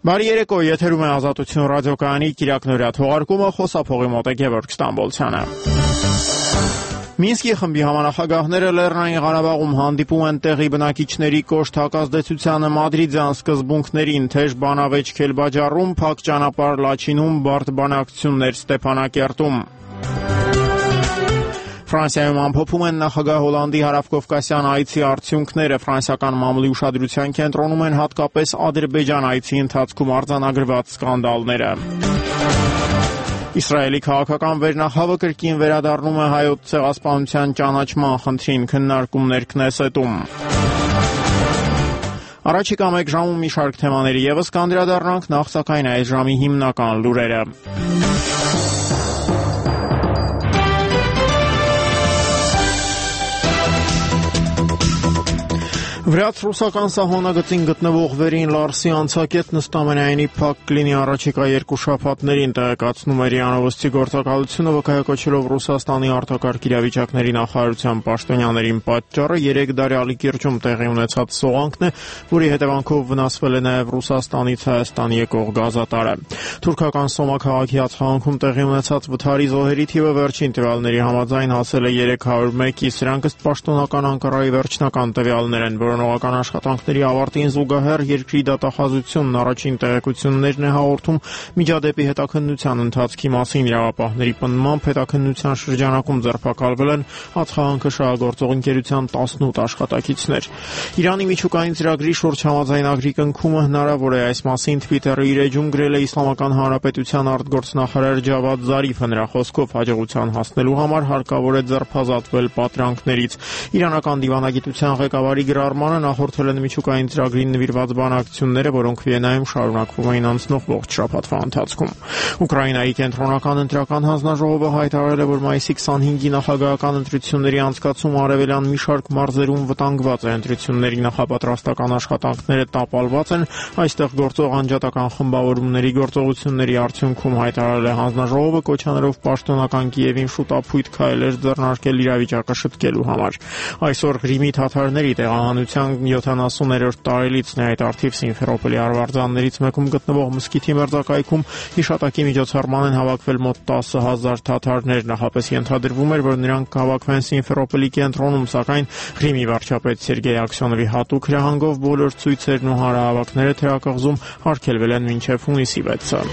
Բարի երեկո, եթերում է Ազատություն ռադիոկայանի Կիրակնորյա թողարկումը, խոսափողի մոտ է Գևորգ Ստամբոլցյանը։ Մինսկի խմբի համանախագահները Լեռնային Ղարաբաղում հանդիպում են տեղի բնակիչների կոշտ հակազդեցությանը մադրիդյան սկզբունքներին, թեժ բանավեճ Քելբաջարում, փակ ճանապարհ Լաչինում, բարդ բանակցություններ Ստեփանակերտում։ Ֆրանսիայում ամփոփում են նախագահ Հոլանդի հարավկովկասյան այցի արդյունքները, ֆրանսիական մամուլի ուշադրության կենտրոնում են հատկապես Ադրբեջան այցի ընթացքում արձանագրված սկանդալները։ Իսրայելի քաղաքական վերնախավը կրկին վերադառնում է հայոց ցեղասպանության ճանաչման խնդրին, քննարկումներ Քնեսետում։ Առաջիկա մեկ ժամում մի շարք թեմաների ևս կանդրադառնանք, նախ սակայն այս ժամի հիմնական լուրերը։ Վրաց-ռուսական սահմանագծին գտնվող վերին Լարսի անցակետն ըստ ամենայնի փակ կլինի առաջիկա 2 շաբաթներին, տեղեկացնում է ՌԻԱ Նովոստի գործակալությունը, վկայակոչելով Ռուսաստանի արտակարգ իրավիճակների նախարարության պաշտոնյաներին։ Պատճառը 3 դարյալի կիրճում տեղի ունեցած սողանքն է, որի հետևանքով վնասվել է նաև Ռուսաստանից Հայաստան եկող գազատարը։ Թուրքական Սոմա քաղաքի ածխաղանքում տեղի ունեցած վթարի զոհերի թիվը վերջին տվյալների համաձայն հասել է 301-ի, սրանք ըստ պաշտոնական Անկարայի վերջնական տվյալներ են, որոնողական աշխատանքների ավարտին զուգահեռ երկրի դատախազությունն առաջին տեղեկություններն է հաղորդում միջադեպի հետաքննության ընթացքի մասին։ Իրավապահների պնդմամբ հետաքննության շրջանակում ձերբակալվել են ածխաղանքը շահագործող ընկերության 18 աշխատակիցներ։ Իրանի միջուկային ծրագրի շուրջ համաձայնագրի կնքումը հնարավոր է, այս մասին Twitter-ը իր էջում գրել է Իսլամական Հանրապետության արտգործնախարար Ջավադ Զարիֆը, նրա խոսքով հաջողության հասնելու համար հարկավոր է ձերբազատվել պատրանքներից։ Իրանական դիվանագիտության ղեկավարի գրառմանը նախորդել են միջուկային ծրագրին նվիրված բանակցությունները, որոնք Վիեննայում շարունակվում էին անցնող ողջ շաբաթվա ընթացքում։ Ուկրաինայի կենտրոնական ընտրական հանձնաժողովը հայտարարել է, որ մայիսի 25-ի նախագահական ընտրությունների անցկացումը արևելյան մի շարք մարզերում վտանգված է։ Ընտրությունների նախապատրաստական աշխատանքները տապալված են, այստեղ գործող անջատական խմբավորումների գործողությունների արդյունքում, հայտարարել է հանձնաժողովը, կոչանելով պաշտոնական Կիևին շուտապույտ քայլեր ձեռնարկել իրավիճակը շտկելու համար։ Այսօր Ղրիմի թաթարների տեղահանության 70-րդ տարելիցն է, այդ արդիվ Սիմֆերոպոլի արվարձաններից մեկում գտնվող մզկիթի մերձակայքում հիշատակի միջոցառման են հավաքվել մոտ 10,000 թաթարներ։ Նախապես ենթադրվում էր, որ նրանք կհավաքվեն Սիմֆերոպոլի կենտրոնում, սակայն Ղրիմի վարչապետ Սերգեյ Աքսյոնովի հատուկ հրահանգով բոլոր ցույցերն ու հանրահավաքները թերակղզում արգելվել են մինչև հունիսի 6-ը։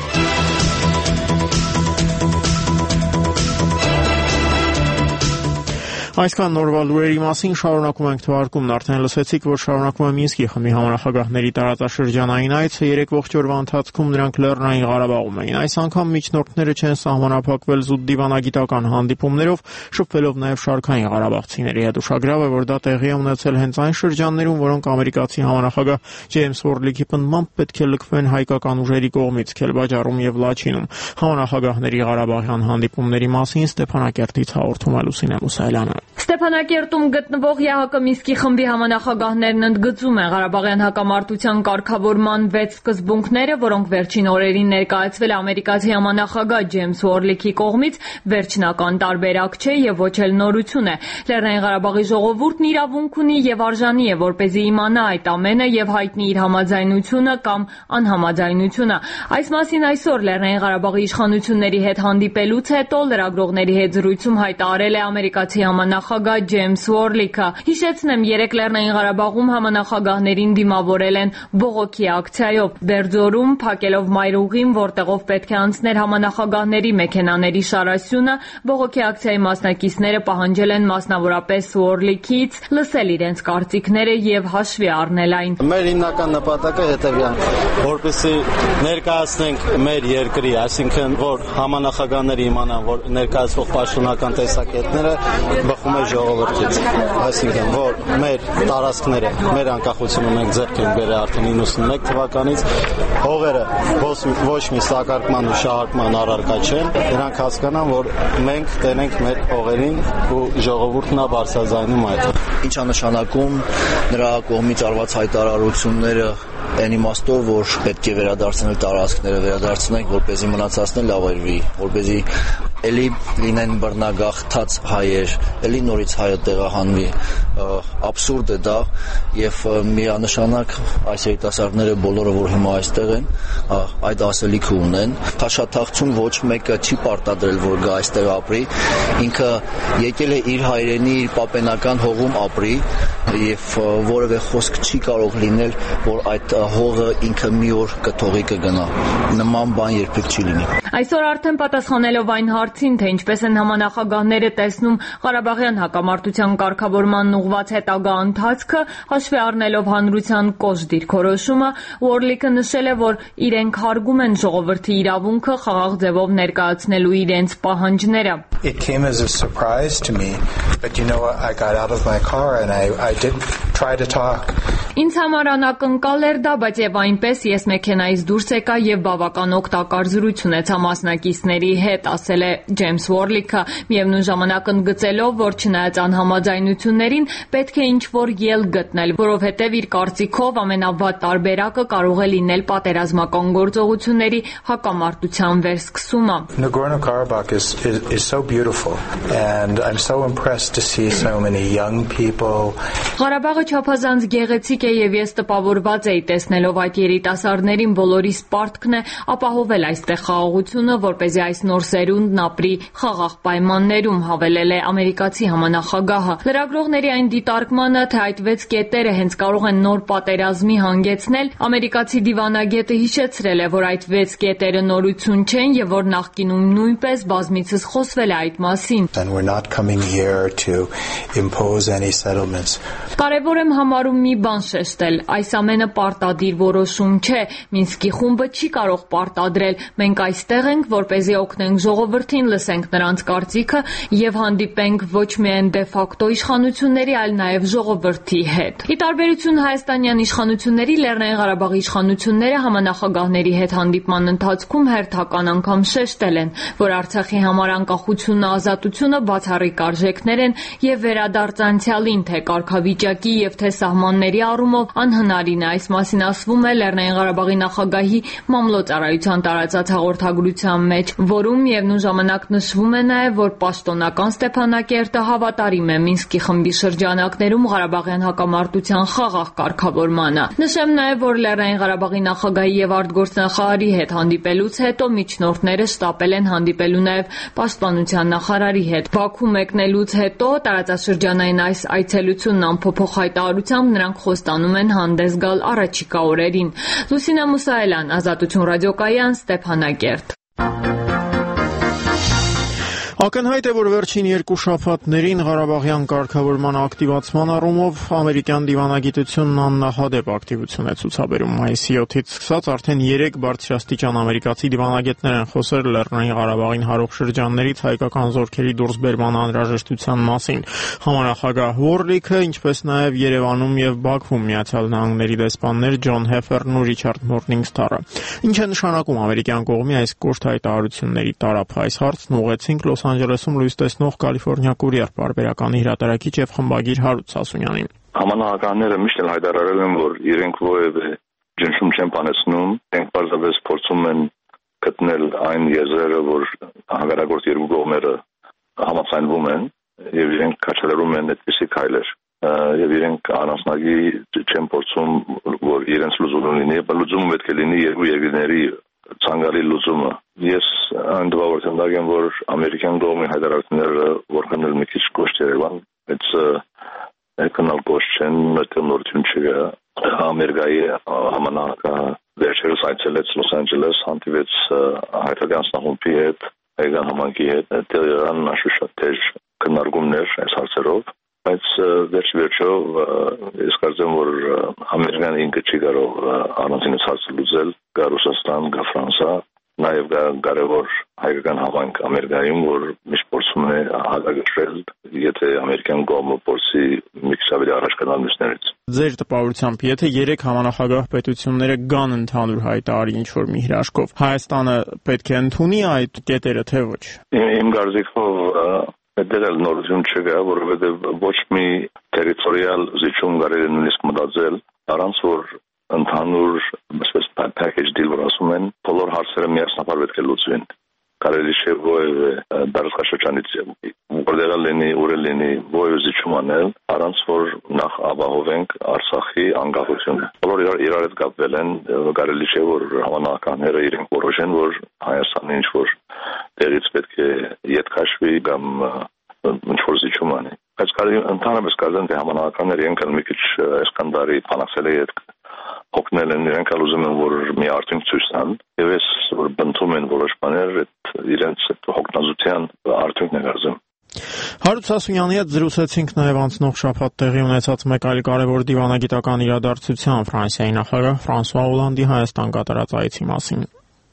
Այսքան նորվա լուրերի մասին, շարունակում ենք թողարկումն, արդեն լսեցիք, որ շարունակում է Մինսկի խմբի համանախագահների տարածաշրջանային այցը, 3 ողջ օրվա ընթացքում նրանք Լեռնային Ղարաբաղում էին։ Այս անգամ միջնորդները չեն սահմանափակվել զուտ դիվանագիտական հանդիպումներով, շփվելով նաև շարքային ղարաբաղցիների հետ։ Ուշագրավ է, որ դա տեղի է ունեցել հենց այն շրջաններում, որոնք ամերիկացի համանախագահ Ջեյմս Ուորլիքի պնդմամբ պետք է լքվեն հայկական ուժերի կողմից Քելբաջարում եւ Լաչինում։ Համանախագահների Ղարաբաղյան հանդիպումների մասին Ստեփանակերտից հաղորդում է Լուսինե Մուսայելյանը։ Ստեփանակերտում գտնվող ԵՀԿ Մինսկի խմբի համանախագահներն ընդգծում են Ղարաբաղյան հակամարտության կարգավորման 6 սկզբունքները, որոնք վերջին օրերին ներկայացվել ամերիկացի համանախագահ Ջեյմս Ուորլիքի կողմից, վերջնական տարբերակ չէ եւ ոչ էլ նորություն է։ Լեռնային Ղարաբաղի ժողովուրդն իրավունք ունի եւ արժանի է, որպեսզի իմանա այդ ամենը եւ հայտնի իր համաձայնությունը կամ անհամաձայնությունը։ Այս մասին այսօր Լեռնային Ղարաբաղի իշխանությունների հետ հանդիպելուց հետո լրագրողների հետ զրույցում հայտարարել է ամերիկացի համանախագահ Ջեյմս Ուորլիքը։ Հիշեցնեմ, 3 Լեռնային Ղարաբաղում համանախագահներին դիմավորել են բողոքի ակցիայով, Բերձորում փակելով մայրուղին, որտեղով պետք է անցներ համանախագահների մեքենաների շարասյունը, բողոքի ակցիայի մասնակիցները պահանջել են մասնավորապես Ուորլիքից լսել իրենց կարծիքները եւ հաշվի առնել այն։ Մեր հիմնական նպատակը հետեւյալն է, որպեսզի ներկայացնենք մեր երկրի, այսինքն որ համանախագահները իմանան, որ ներկայացվող պաշտոնական տեսակետները բխում է ժողովրդից, այսինքն որ մեր տարածքները, մեր անկախությունը մենք ձեռք ենք բերել արդեն 91 թվականից, հողերը ոչ մի սակարկման ու շահարկման առարկա չեն, նրանք հասկանան, որ մենք տենենք մեր հողերին ու ժողովուրդն է բարձրաձայնում այդ։ Ինչ է նշանակում նրա կողմից արված հայտարարությունները այն իմաստով, որ պետք է վերադարձնել տարածքները, վերադարձնենք, որպեսզի մնացածն լավերվի, որպեսզի էլի լինեն բռնագաղթած հայեր, էլի նորից հայը տեղահանվի, աբսուրդ է դա եւ միանշանակ այս երիտասարդները բոլորը որ հիմա այստեղ են, այդ ասելիքը ունեն։ Փաշաթաղցուն ոչ մեկը չի պարտադրել որ գա այստեղ ապրի, ինքը եկել է իր հայրենի, իր պապենական հողում ապրի եւ որևէ խոսք չի կարող լինել որ այդ հողը ինքը մի օր կթողի կգնա։ Նման բան երբեք չի լինի։ Այսօր արդեն պատասխանելով այն հարցին, թե ինչպես են համանախագահները տեսնում Ղարաբաղյան հակամարտության կարգավորման ուղղված հետագա ընթացքը, հաշվի առնելով հանրության կոշտ դիրքորոշումը, Ուորլիկը նշել է, որ իրենք հարգում են ժողովրդի իրավունքը խաղաղ ձևով ներկայացնելու իրենց պահանջները։ It came as a surprise to me, but I got out of my car and I did try to talk. Ինձ համար անակնկալ էր դա, բայց եւ այնպես ես մեքենայից դուրս եկա եւ բավական օգտակար զրույց ունեցա մասնակիցների հետ, ասել է Ջեյմս Ուորլիկը, միևնույն ժամանակ ընդգծելով, որ չնայած անհամաձայնություններին պետք է ինչ-որ ելք գտնել, որովհետեւ իր կարծիքով ամենավատ տարբերակը կարող է լինել պատերազմական գործողությունների հակամարտության վերսկսումը։ Nagorno-Karabakh is so beautiful and I'm so impressed to see so many young people. Ղարաբաղը չափազանց գեղեցիկ է եւ ես տպավորված էի տեսնելով այդ երիտասարդներին, բոլորիս պարտքն է ապահովել այստեղ խաղաղությունը, որպեսզի այս նոր սերունդն ապրի խաղաղ պայմաններում, հավելել է ամերիկացի համանախագահը։ Լրագրողների այն դիտարկմանը, թե այդ 6 կետերը հենց կարող են նոր պատերազմի հանգեցնել, ամերիկացի դիվանագետը հիշեցրել է, որ այդ 6 կետերը նորություն չեն եւ որ նախկինում նույնպես բազմիցս խոսվել է այդ մասին։ And we're not coming here to impose any settlements. Կարևոր եմ համարում մի բան շեշտել, այս ամենը պարտադիր որոշում չէ, Մինսկի խումբը չի կարող պարտադրել, մենք այստեղ ենք, որպեսզի օգնենք ժողովրդին, լսենք նրանց կարծիքը եւ հանդիպենք ոչ միայն դե ֆակտո իշխանությունների, այլ նաեւ ժողովրդի հետ։ Ի տարբերություն հայաստանյան իշխանությունների, Լեռնային Ղարաբաղի իշխանությունները համանախագահների հետ հանդիպման ընթացքում հերթական անգամ շեշտել են, որ Արցախի համար անկախությունը, ազատությունը բացառիկ արժեքներ են եւ վերադարձ անցյալին, թե կարգավիճակի եւ թե սահմանների առումով անհնարին է։ Այս մասին ասվում է Լեռնային Ղարաբաղի նախագահի մամլոյցարայության տարածած հաղորդագրության մեջ, որում միևնույն ժամանակ նշվում է նաեւ, որ պաշտոնական Ստեփանակերտը հավատարիմ է Մինսկի խմբի շրջանակներում Ղարաբաղյան հակամարտության խաղաղ կարգավորմանը։ Նշեմ նաեւ, որ Լեռնային Ղարաբաղի նախագահի եւ արտգործնախարարի հետ հանդիպելուց հետո միջնորդները շտապել են հանդիպելու նաեւ պաշտպանության նախարարի հետ։ Բաքու մեկնելուց հետո տարածաշրջանային այս այցելությունն ամփոփող հայտարարությամբ նրանք խոստանում են հանդես գալ առաջիկա օրերին։ Լուսինա Մուսայելյան, Ազատություն ռադիոկայան, Ստեփանակերտ։ Ակնհայտ է, որ վերջին 2 շաբաթներին Ղարաբաղյան կարգավորման ակտիվացման առումով ամերիկյան դիվանագիտությունն աննախադեպ ակտիվություն է ցուցաբերում։ Մայիսի 7-ից սկսած արդեն 3 բարձրաստիճան ամերիկացի դիվանագետներ են խոսել Լեռնային Ղարաբաղին հարող շրջաններից հայկական զորքերի դուրսբերման անհրաժեշտության մասին։ Համանախագահ Ուորլիկը, ինչպես նաև Երևանում եւ Բաքվում Միացյալ Նահանգների դեսպաններ Ջոն Հեֆերն ու Ռիչարդ Մորնինգսթարը։ Ինչ է նշանակում ամերիկյան կողմի այս կոշտ հայտարարությունների տարափ։ Այս հարցն ուղեցինք Լոս Անջելեսում լույս տեսնող Կալիֆոռնիա Կուրիեր պարբերականի հրատարակիչ եւ խմբագիր Հարութ Սասունյանին։ Համանախագահները միշտ հայտարարել են, որ իրենք որևէ ջնջում չեն բանեցնում, իրենք պարզապես փորձում են գտնել այն եզրերը, որ հակառակորդ երկու կողմերը համաձայնվում են եւ իրենք քաչալերում են այդպիսի քայլեր եւ իրենք անասնագի չեն փորձում, որ իրենց լուծումը լինի, բայց լուծումը պետք է լինի երկու երկրների ցանկալի լուծումը։ Ես ընդդեմ եմ, որ ամերիկյան կողմի հայտարարությունները որքան էլ մի քիչ կոշտ երևան, բայց այդքան կոշտ չեն, նորություն չկա։ Ամերիկայի համանախագահը վերջերս այցելեց Լոս Անջելես, հանդիպեց հայկական անձնախումբի հետ, հայկական համայնքի հետ, տեղական շատ թեժ քննարկումներ այս հարցերով, բայց վերջիվերջո ես կարծեմ, որ Ամերիկան ինքը չի կարող առանցինս հարցը լուծել, գա Ռուսաստան, գա Ֆրանսիա, նաև կարևոր հայկական համայնք Ամերիկայում, որ միշտ փորձում է հակակշռել, եթե ամերիկյան կողմը փորձի մի քիչ ավելի առաջ գնալ մյուսներից։ Ձեր տպավորությամբ, եթե 3 համանախագահ պետությունները գան ընդհանուր հայտարարի ինչ-որ մի հրաշքով, Հայաստանը պետք է ընդունի այդ կետերը, թե ոչ։ Իմ կարծիքով այդտեղ էլ նորություն չկա, որովհետև ոչ մի տերիտորիալ զիջում կարելի է նույնիսկ մտածել, առանց որ ընդհանուր package deal որ ասում են, բոլոր հարցերը միասնաբար պետք է լուծվեն։ կարելի չէ որևէ դարաշրջանից որտեղ լինի ուրելինի որևէ զիջում անել առանց որ նախ ապահովենք Արցախի անկախությունը։ Բոլորը իրար հետ կապվել են, կարելի չէ որ համանախագահները իրենք որոշեն որ Հայաստանը ինչ որ տեղից պետք է ետ քաշվի կամ ինչ որ զիջում անի։ Բայց կարելի ընդհանրապես կարծեմ թե համանախագահները եկան մի քիչ Սկանդարի փանակսելի հետ հոգնել են իրենք ուզում են որ մի արդյունք ցույց տան եւ ես որ բնդում են որոշ բաներ այդ իրենց հոգնածության արդյունքն է կարծեմ։ Հարութ Սասունյանի հետ զրուցեցինք նաև անցնող շաբաթ տեղի ունեցած մեկ այլ կարևոր դիվանագիտական իրադարձության Ֆրանսիայի նախագահ Ֆրանսուଆ Օլանդի Հայաստան կատարած այցի մասին։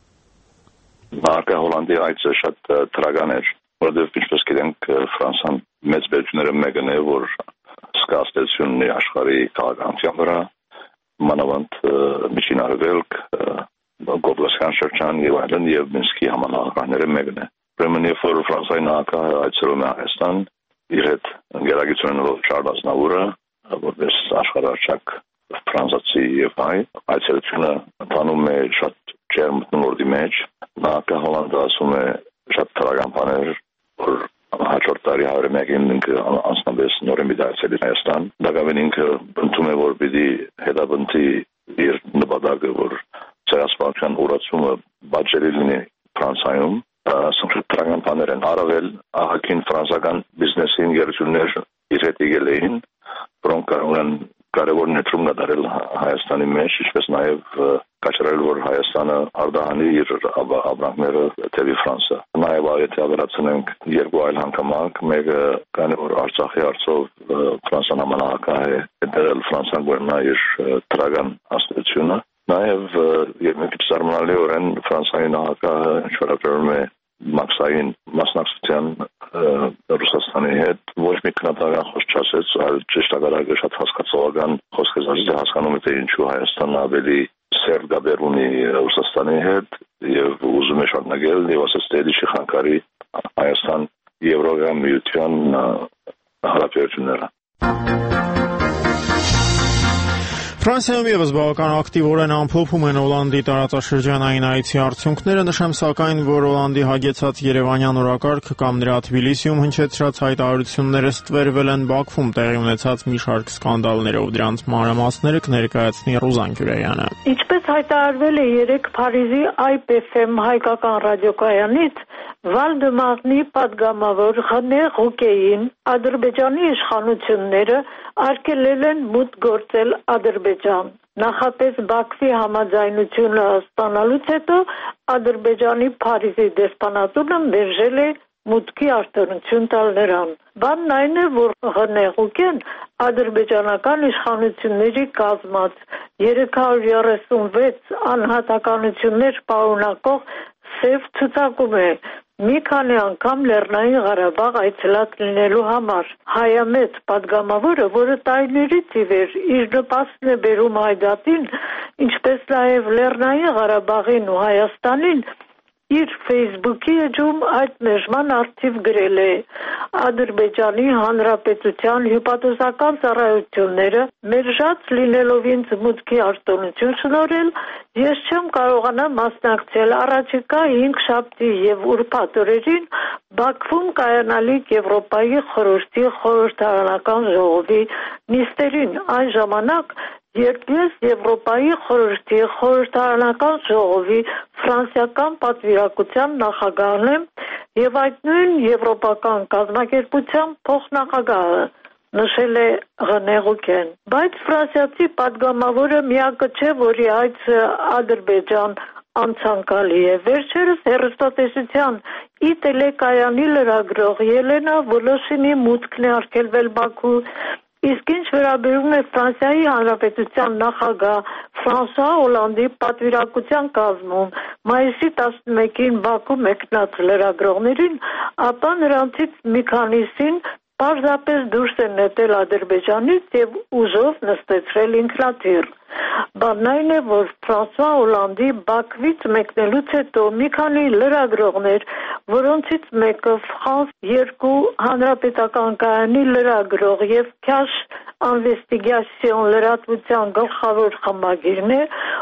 Նախագահ Օլանդի այցը շատ դրական էր, որովհետև ինչպես գիտենք Ֆրանսիան մեծ բերությունները մեկն է, որ սկսեցին ունի աշխարհի քաղաքացիական վրա, մանավանդ Միջին Արևելք, Կովկասյան շրջան եւ այլն եւ Մինսկի համանախագահները մեկն է։ Ուրեմն երբ որ Ֆրանսիայի նախագահը այցելում է Հայաստան, իր հետ ընկերակցություն ունելով Շարլ Ազնավուրը, որպես աշխարհարչակ ֆրանսիացի եւ հայ, այցելությունը ընթանում է շատ ջերմ մթնոլորտի մեջ։ Նախագահ Հոլանդը ասում է շատ թրական բաներ, որ հաջորդ տարի 101-ին ինքը անձնապես նորմի դարձել է Հայաստան։ Դակավին ինքը ընդունում է որ պիտի հետապնդի իր նպատակը, որ ցեղասպանության ուրացումը բաժերի լինի Ֆրանսիայում։ Սնխրտական բաներ են առավել ահագին ֆրանսիական բիզնեսի ընկերություններ իր հետ եկել էին, որոնք ունեն կարևոր ներդրում կատարել Հայաստանի մեջ, ինչպես նաև կաչարել որ Հայաստանը արտահանի իր ապրանքները դեպի Ֆրանսիա։ Նաև եթե ավելացնենք երկու այլ հանգամանք, մեկը կան որ Արցախի հարցով Ֆրանսիան համանախագահ է դերել Ֆրանսիան գտնա իր դրական աստեցությունը։ Նաև երկու զարմանալիորեն Ֆրանսիայի նախագահը ինչորակերում է մաքսային մասնակցության Ռուսաստանի հետ ոչ մի քննադատական խոսք չասեց, այլ ճշտակարակը շատ հասկացողական խոսք ասաց, հասկանում է թե ինչու Հայաստանը ավելի սերտ գաբեր ունի Ռուսաստանի հետ եւ ուզում է շարունակել եւ ասաց թե դի խանգարի Հայաստան Եվրոպական միության հարաբերությունները։ Ֆրանսիայում եւս բավական ակտիվորեն ամփոփում են Օլանդի տարածաշրջանային այցի արդյունքները, նշեմ սակայն, որ Օլանդի հագեցած երևանյան օրակարգը կամ նրա Թբիլիսիում հնչեցրած հայտարարությունները ստվերվել են Բաքվում տեղի ունեցած մի շարք սկանդալներով, դրանց մանրամասները կներկայացնի Ռուզան Գյուրեյանը։ Ինչպես հայտարարվել է երեկ Փարիզի IPFM հայկական ռադիոկայանից, Վալդեմարնի падգամավոր Խնե Ղուկեին Ադրբեջանի իշխանությունները արգելել են մուտք գործել Ադրբեջան։ Նախապես Բաքվի համաձայնությունը ստանալուց հետո Ադրբեջանի Փարիզի դեսպանատունը մերժել է մուտքի արտոնություն տալ նրան։ Բանն այն է, որ Խնե Ղուկեն ադրբեջանական իշխանությունների կազմած 336 անհատականություններ պարունակող սև ցուցակում է մի քանի անգամ Լեռնային Ղարաբաղ այցելած լինելու համար։ Հայամետ падգամավորը, որը տարիներից ի վեր իր նպաստն է բերում Հայդատին, ինչպես նաև Լեռնային Ղարաբաղին ու Հայաստանին, իր Facebook-ի էջում այդ մերժման արդիվ գրել է. Ադրբեջանի Հանրապետության հյուպատոսական ծառայությունները մերժած լինելով ինձ մուտքի արտոնություն շնորհել, ես չեմ կարողանա մասնակցել առաջիկա 5 շաբթի եւ ուրբաթ օրերին Բաքվում կայանալիք Եվրոպայի խորհրդի խորհրդարանական ժողովի նիստերին, այն ժամանակ երբ ես Եվրոպայի խորհրդի խորհրդարանական ժողովի ֆրանսիական պատվիրակության նախագահն եմ եւ այդ նույն եվրոպական կազմակերպության փոխնախագահը, նշել է Խնե Ղուկեն։ Բայց ֆրանսիացի падգամավորը միակը չէ, որի այցը Ադրբեջան անցանկալի է։ Վերջերս հեռուստատեսության տելեկայանի լրագրող Ելենա Վոլոշինի մուտքն է արգելվել Բաքու, իսկ ինչ վերաբերում է Ֆրանսիայի Հանրապետության նախագահ Ֆրանսուଆ Օլանդի պատվիրակության կազմում մայիսի 11-ին Բաքու մեկնած լրագրողներին, ապա նրանցից մի քանիսին պարզապես դուրս են նետել Ադրբեջանից եւ ուժով նստեցրել ինքնաթիռ։ Բանն այն է, որ Ֆրանսուଆ Օլանդի Բաքվից մեկնելուց հետո մի քանի լրագրողներ, որոնցից մեկը France 2 հանրապետական կայանի լրագրող եւ Cash Investigation լրատվության գլխավոր խմբագիրն է,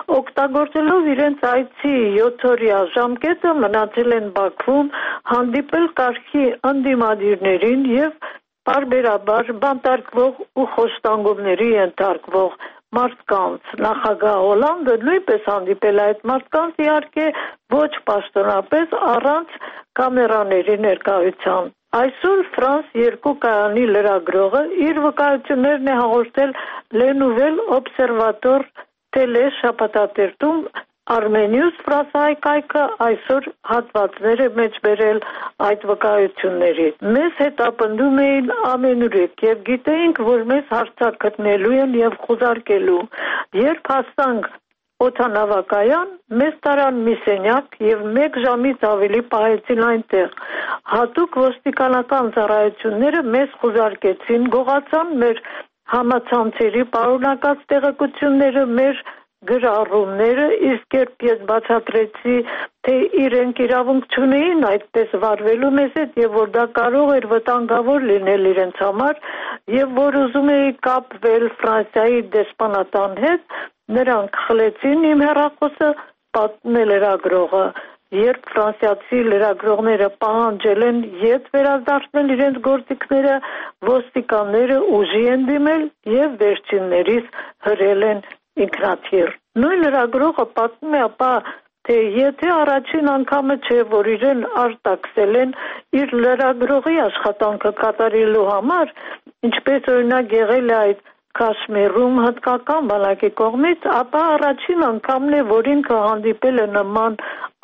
Օգտագործելով իրենց այցի 7-օրյա ժամկետը մնացել են Բաքվում, հանդիպել կարգի ընդդիմադիրներին եւ պարբերաբար բանտարկվող ու խոշտանգումների ենթարկվող մարդկանց։ Նախագահ Հոլանդը նույնպես հանդիպել այդ մարդկանց, իհարկե ոչ պաշտոնապես, առանց կամերաների ներկայության։ Այսօր Ֆրանս 2 կայանի լրագրողը իր վկայություններն է հաղորդել Le Nouvel Observateur տելեշաբաթաթերթում Armenius Ֆրանսիայի կայքը այսօր հատվածները մեջ բերել այդ վկայությունների։ Մեզ հետապնդում էին ամենուրեք եւ գիտեինք, որ մեզ հարցակտնելու են եւ խուզարկելու։ Երբ հասանք օդանավակայան, մեզ տարան մի սենյակ եւ 1 ժամից ավելի պահեցին այնտեղ։ Հատուկ ոստիկանական ծառայությունները մեզ խուզարկեցին, գողացան մեր համացանցերի պարունակած տեղեկությունները, մեր գրառումները, իսկ երբ ես բացատրեցի, թե իրենք իրավունք չունեին այդպես վարվելու մեզ հետ եւ որ դա կարող էր վտանգավոր լինել իրենց համար եւ որ ուզում էի կապվել Ֆրանսիայի դեսպանատան հետ, նրանք խլեցին իմ հեռախոսը, պատմել է լրագրողը։ Երբ ֆրանսիացի լրագրողները պահանջել են ետ վերադարձնել իրենց գործիքները, ոստիկանները ուժի են դիմել եւ վերջիններիս հրել են ինքնաթիռ։ Նույն լրագրողը պատմում է, ապա թե եթե առաջին անգամը չէ, որ իրեն արտաքսել են իր լրագրողի աշխատանքը կատարելու համար, ինչպես օրինակ եղել է այդ Կաշմիրում հնդկական բանակի կողմից, ապա առաջին անգամն է, որ ինքը հանդիպել է նման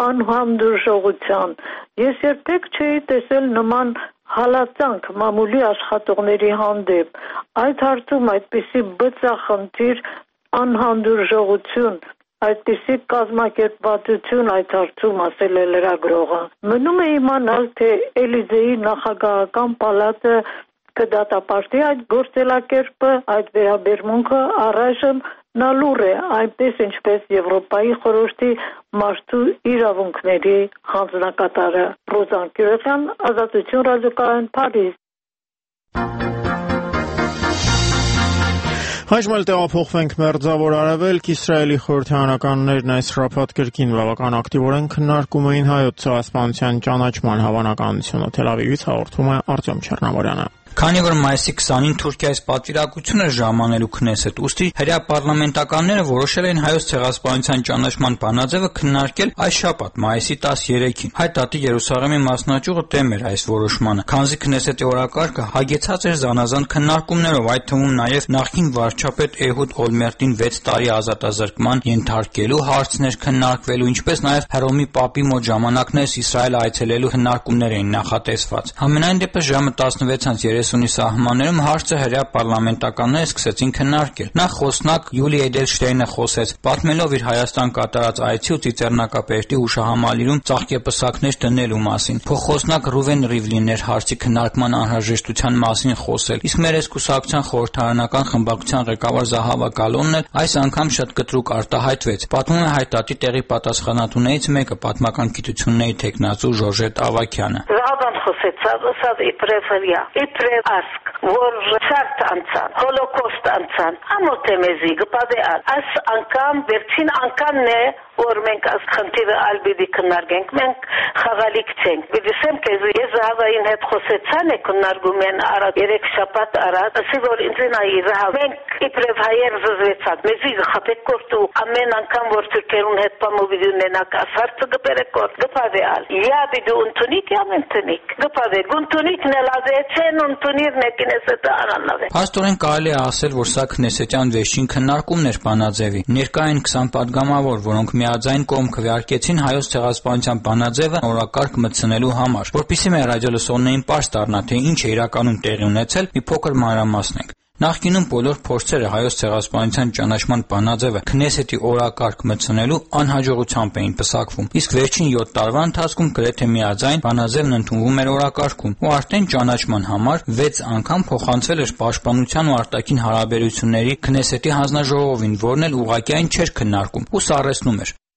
անհանդուրժողության։ Ես երբեք չէի տեսել նման հալածանք մամուլի աշխատողների հանդեպ։ Այդ հարցում այդպիսի բծախնդիր, անհանդուրժողություն, այդպիսի կազմակերպվածություն այդ հարցում ասել է լրագրողը։ Մնում է իմանալ, թե Էլիզեի նախագահական պալատը կդատապարտի այդ գործելակերպը, այդ վերաբերմունքը առայժմ նա լուր է, այնպես ինչպես Եվրոպայի խորհրդի մարդու իրավունքների հանձնակատարը։ Ռոզան Կյուրեխյան, Ազատություն ռադիոկայան, Փարիզ։ Այժմ էլ տեղափոխվենք Մերձավոր Արևելք, Իսրայելի խորհրդարանականներն այս շաբաթ կրկին բավական ակտիվորեն քննարկում էին հայոց ցեղասպանության ճանաչման հավանականությունը։ Թել Ավիվից հաղորդում է Արտյոմ Չեռնամորյանը։ Քանի որ մայիսի 20-ին Թուրքիայից պատվիրակություն էր ժամանելու Քնեսեթ, ուստի հրեա պարլամենտականները որոշել են հայոց ցեղասպանության ճանաչման բանաձևը քննարկել այս շաբաթ, մայիսի 13-ին։ Հայ Դատի Երուսաղեմի մասնաճյուղը դեմ էր այս որոշմանը, քանզի Քնեսեթի օրակարգը հագեցած էր զանազան քննարկումներով, այդ թվում նաև նախկին վարչապետ Էհուդ Օլմերտին 6 տարի ազատազրկման ենթարկելու հարցներ քննարկվելու, ինչպես նաև Հռոմի Պապի մոտ ժամանակներս Իսրայել այցելելու քննարկումներ էին նախատեսված։ Համենայն դեպս ժամը 16:30-ի սահմաններում հարցը հրեա պարլամենտականները սկսեցին քննարկել։ Նախ խոսնակ Յուլի Էդելշտեյնը խոսեց, պատմելով իր Հայաստան կատարած այցի ու Ծիծեռնակապերտի հուշահամալիրում ծաղկեպսակներ դնելու մասին։ Փոխխոսնակ Ռուվեն Ռիվլինն էր հարցի քննարկման անհրաժեշտության մասին խոսել, իսկ մեր կուսակցության խորհրդարանական խմբակցության ղեկավար Զահավա Գալոնն էլ այս անգամ շատ կտրուկ արտահայտվեց։ Պատմում է Հայ Դատի տեղի պատասխանատուներից մեկը, պատմական գիտությունների թեկնածու Ժորժետ Ավագյանը։ Զահավան խոսեց, իբրև ասկ, որ ցարտ անցան, հոլոկոստ անցան, ամոթ է մեզի գպադեալ։ Այս անգամ վերջին անգամն է, որ մենք այս խնդիրը ալբիդի քննարկենք, մենք խաղալիք չենք։ Բիդիսեմ քեզ ես Զահավային հետ խոսեցան է քննարկում են արած 3 շաբաթ արած, ասի որ ինձնայի Զահավ մենք իբրև հայեր զզվեցած, մեզի խփեք կորտու ամեն անգամ որ թուրքերուն հետ պամովիդ ունենակ ասարցը գբերեք կորտ, գպադեալ։ Յա բիդու ունտունիկ յա մենտունիկ, գպադեք ունտունիկ նելազեցեն ունտունիր նեկինեսետը արանավ է։ Փաստորեն կարելի է ասել, որ սա քնեսետյան վերջին քննարկումն էր բանաձևի։ Ներկա են 20 պատգամավոր, որոնք միաձայն կողմ քվեարկեցին հայոց ցեղասպանության բանաձևը օրակարգ մտցնելու համար, որպեսզի մեր ռադիոլսողներին պարզ դառնա, թե ինչ է իրականում տեղի ունեցել, մի փոքր մանրամասնենք։ Նախկինում բոլոր փորձերը հայոց ցեղասպանության ճանաչման բանաձևը Քնեսեթի օրակարգ մտցնելու անհաջողությամբ էին պսակվում, իսկ վերջին 7 տարվա ընթացքում գրեթե միաձայն բանաձևն ընդունվում էր օրակարգում ու արդեն ճանաչման համար 6 անգամ փոխանցվել էր Պաշտպանության ու արտաքին հարաբերությունների Քնեսեթի հանձնաժողովին, որն էլ ուղղակիային չէր քննարկում ու սառեցնում էր։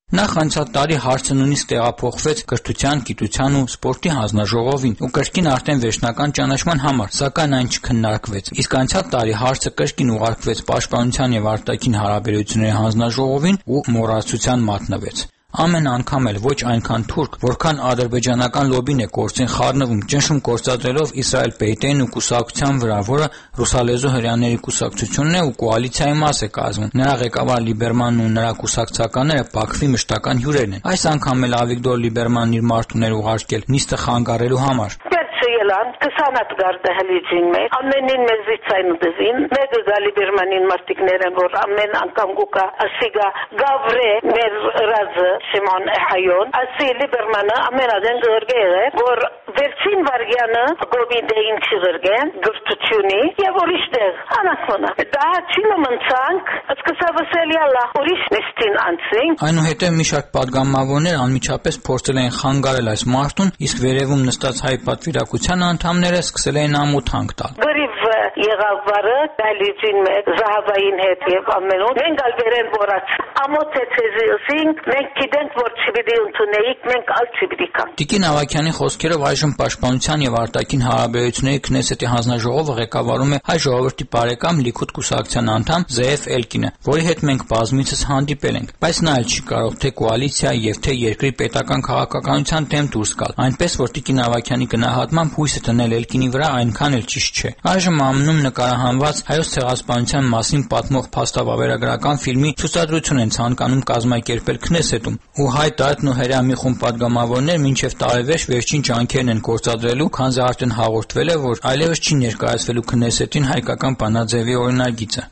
Նախ անցյալ տարի հարցը նույնիսկ տեղափոխվեց կրթության, գիտության ու սպորտի հանձնաժողովին ու կրկին արդեն վերջնական ճանաչման համար, սակայն այն չքննարկվեց։ Իսկ անցյալ տարի հարցը կրկին ուղարկվեց Պաշտպանության եւ արտաքին հարաբերությունների հանձնաժողովին ու մոռացության մատնվեց։ Ամեն անգամ էլ ոչ այնքան թուրք, որքան ադրբեջանական լոբին է գործին խառնվում, ճնշում գործադրելով Իսրայել Պեյտեն ու կուսակցության վրա, որը ռուսալեզու հրեաների կուսակցությունն է ու կոալիցիայի մաս է կազմում։ Նրա ղեկավար Լիբերմանն ու նրա կուսակցականները Բաքվի մշտական հյուրերն են։ Այս անգամ էլ Ավիգդոր Լիբերմանն իր մարդուներ ուղարկել նիստը խանգարելու համար։ Ելան 20 գարտահալիջին մեջ ամենին մեզի ցայնու դզին մեկ գալի բերմանին մարտիկներն որ ամեն անգամ գուկա ասիգա գավրե մեր ռազը Սիմոն Հայոն ասի Լիբերմանը ամենադեն գորգերը որ վերջին վարգյանը գովիդեին չգրգեն գෘտությունի եւ ուրիշներ անախոնա դա չինը մնցանք սկսավսել յալա ուրիշ նստին անցին այնուհետև մի շարք падգամավորներ անմիջապես փորձել են խանգարել այս մարտուն իսկ վերևում նստած հայ պատվիրակության անդամները սկսել էին ամոթանք տալ Գրիվ եղավ վարը դալիջին մեջ զահավային հետ եւ ամենուն մենք ալվերեն որած ամոթեցեզին մենք գիտենք որ չպիտի ընդունեիք մենք ալ չպիտի կան Տիկին Ավագյանի խոսքերով այժմ Պաշտպանության եւ արտաքին հարաբերությունների քնեսետի հանձնաժողովը ղեկավարում է հայ ժողովրդի բարեկամ Լիքուդ կուսակցության անդամ Զեև Էլկինը, որի հետ մենք բազմիցս հանդիպել ենք, բայց նա էլ չի կարող թե կոալիցիայի եւ թե երկրի պետական քաղաքականության դեմ դուրս գալ, այնպես որ Տիկին Ավագյանի գնահատմամբ հույսը դնել Էլկինի վրա այնքան էլ ճիշտ չէ։ Այժմ ԱՄՆ-ում նկարահանված հայոց ցեղասպանության մասին պատմող փաստավավերագրական ֆիլմի ցուցադրություն են ցանկանում կազմակերպել Քնեսետում, ու հայ տարածքն ու հրեա մի խումբ падգամավորներ մինչև տարեվերջ վերջին ջանքերն են գործադրելու, քանզի արդեն հաղորդվել է, որ այլևս չի ներկայացվելու Քնեսետին հայկական բանաձևի օրինագիծը։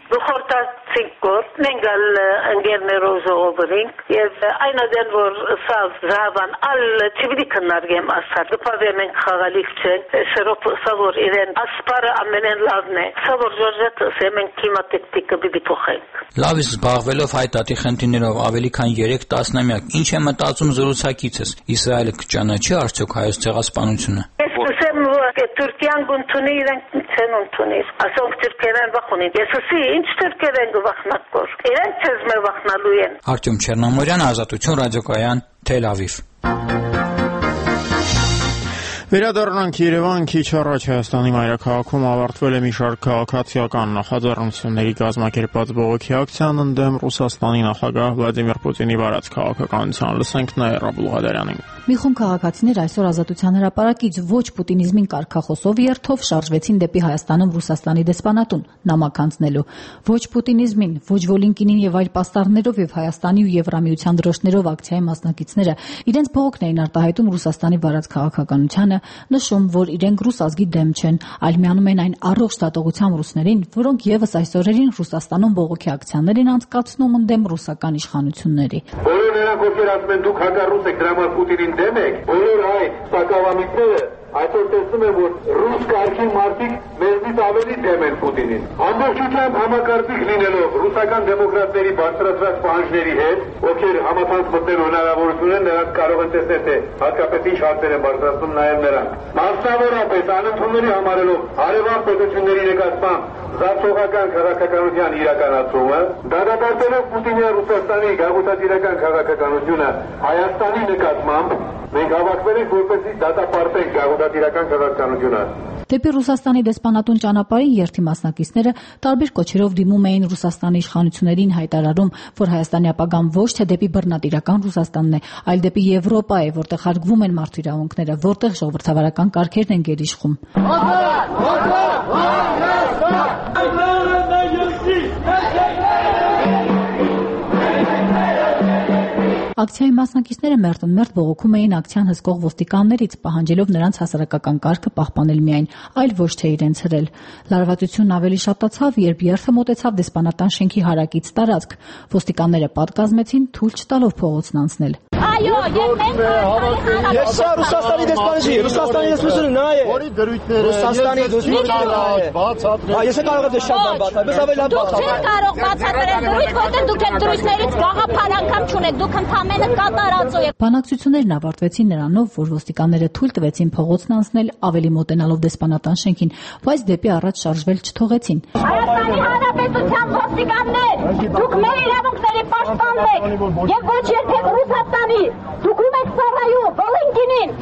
Մենք ընկերներով ժողովրդենք եւ այնադեն որ սա զավան ալ չպիտի քննարկեմ ասած դեպի մենք խաղալիք չենք սերոպ սա որ իրեն ասպարը ամենեն լավն է սա որ ժորժետ սեմեն կլիմատիկը պիտի փոխենք Լավ զբաղվելով հայ տատի խնդիրներով ավելի քան 3 տասնամյակ ինչ է մտածում զրուցակիցս Իսրայելը կճանաչի արդյոք հայոց ցեղասպանությունը Թուրքիան գունտունի իրենք չեն ընդունի ասոնք թուրքերեն վախունին ես ասի ինչ թուրքերեն գվախնակոր իրենք չես մեր վախնալու են Արտյոմ Չեռնամորյան Ազատություն ռադիոկայան Թել Ավիվ Վերադառնանք Երևան քիչ առաջ Հայաստանի մայրաքաղաքում ավարտվել է մի շարք քաղաքացիական նախաձեռնությունների կազմակերպած բողոքի ակցիան ընդդեմ Ռուսաստանի նախագահ Վլադիմիր Պուտինի վարած քաղաքականության լսենք Նաիրա Բուլղադարյանին Մի խումբ քաղաքացիներ այսօր Ազատության հրապարակից ոչ պուտինիզմին կարգախոսով երթով շարժվեցին դեպի Հայաստանում Ռուսաստանի դեսպանատուն նամակ անցնելու ոչ պուտինիզմին ոչ Վոլինկինին եւ այլ պաստառներով եւ Հայաստանի ու Եվրամիության դրոշներով ակցիայի մասնակիցները իրենց բողոքն էին արտահայտում Ռուսաստանի վարած քաղաքականությանը նշում, որ իրենք ռուս ազգի դեմ չեն, այլ միանում են այն առողջ դատողությամբ ռուսներին, որոնք եւս այս օրերին Ռուսաստանում բողոքի ակցիաներ են անցկացնում ընդդեմ ռուսական իշխանությունների։ Բոլոր նրանք, ովքեր ասում են դուք հակառուս եք, դրա համար Պուտինին դեմ եք, բոլոր այդ սակավամիտները այսօր տեսնում են, որ ռուս կարգի մարդիկ մեզնից ավելի դեմ են Պուտինին։ Ամբողջությամբ համակարգիկ լինելով ռուսական դեմոկրատների բարձրացված պահանջների հետ, ովքեր համացանց մտնելու հնարավորություն են, նրանք կարող են տեսնել, թե հատկապես ինչ հարցեր են բարձրացնում նաև նրանք։ Մասնավորապես անընդունելի համարելով հարևան պետությունների նկատմամբ զարգացողական քաղաքականության իրականացումը, դատապարտելով Պուտինի Ռուսաստանի գաղութատիրական քաղաքականությունը Հայաստանի նկատմամբ, մենք հավաքվել ենք որպեսզի դատապարտենք գաղութատիրական քաղաքականությունը։ Դեպի Ռուսաստանի դեսպանատուն ճանապարհին երթի մասնակիցները տարբեր կոչերով դիմում էին Ռուսաստանի իշխանություններին հայտարարում, որ Հայաստանի ապագան ոչ թե դեպի բռնատիրական Ռուսաստանն է, այլ դեպի Եվրոպա է, որտեղ հարգվում են մարդու իրավունքները, որտեղ ժողովրդավարական կարգերն են գերիշխում։ Ակցիայի մասնակիցները մերթ բողոքում էին ակցիան հսկող ոստիկաններից, պահանջելով նրանց հասարակական կարգը պահպանել միայն, այլ ոչ թե իրենց հրել։ Լարվածությունն ավելի շատացավ, երբ երթը մոտեցավ դեսպանատան շենքի հարակից տարածք։ Ոստիկանները պատկազմեցին, թույլ չտալով փողոցն անցնել։ Այո, ես Ռուսաստանի դեսպանատի, Ռուսաստանի դեսպանը նա է։ Որի դրույթները Ռուսաստանի դեսպանը բացատրել։ Ես կարող եմ շատ բացատրել, բայց ավելի լավ բացատրել։ Դուք չեք կարող բացատրել դրույթ, որտեղ դուք եք դրույթներից գաղափար անգամ չունեք, դուք ընդամենը կատարածո եք։ Բանակցություններն ավարտվեցին նրանով, որ ոստիկանները թույլ տվեցին փողոցն անցնել, ավելի մոտենալով դեսպանատան շենքին, բայց դեպի առաջ շարժվել չթողեցին։ Հայաստանի Հանրապետության ոստիկաններ, դուք մեր իրավունքների պաշտպանն եք, եւ ոչ երբեք ռուս դուք ում եք ծառայում, Վոլինկինին։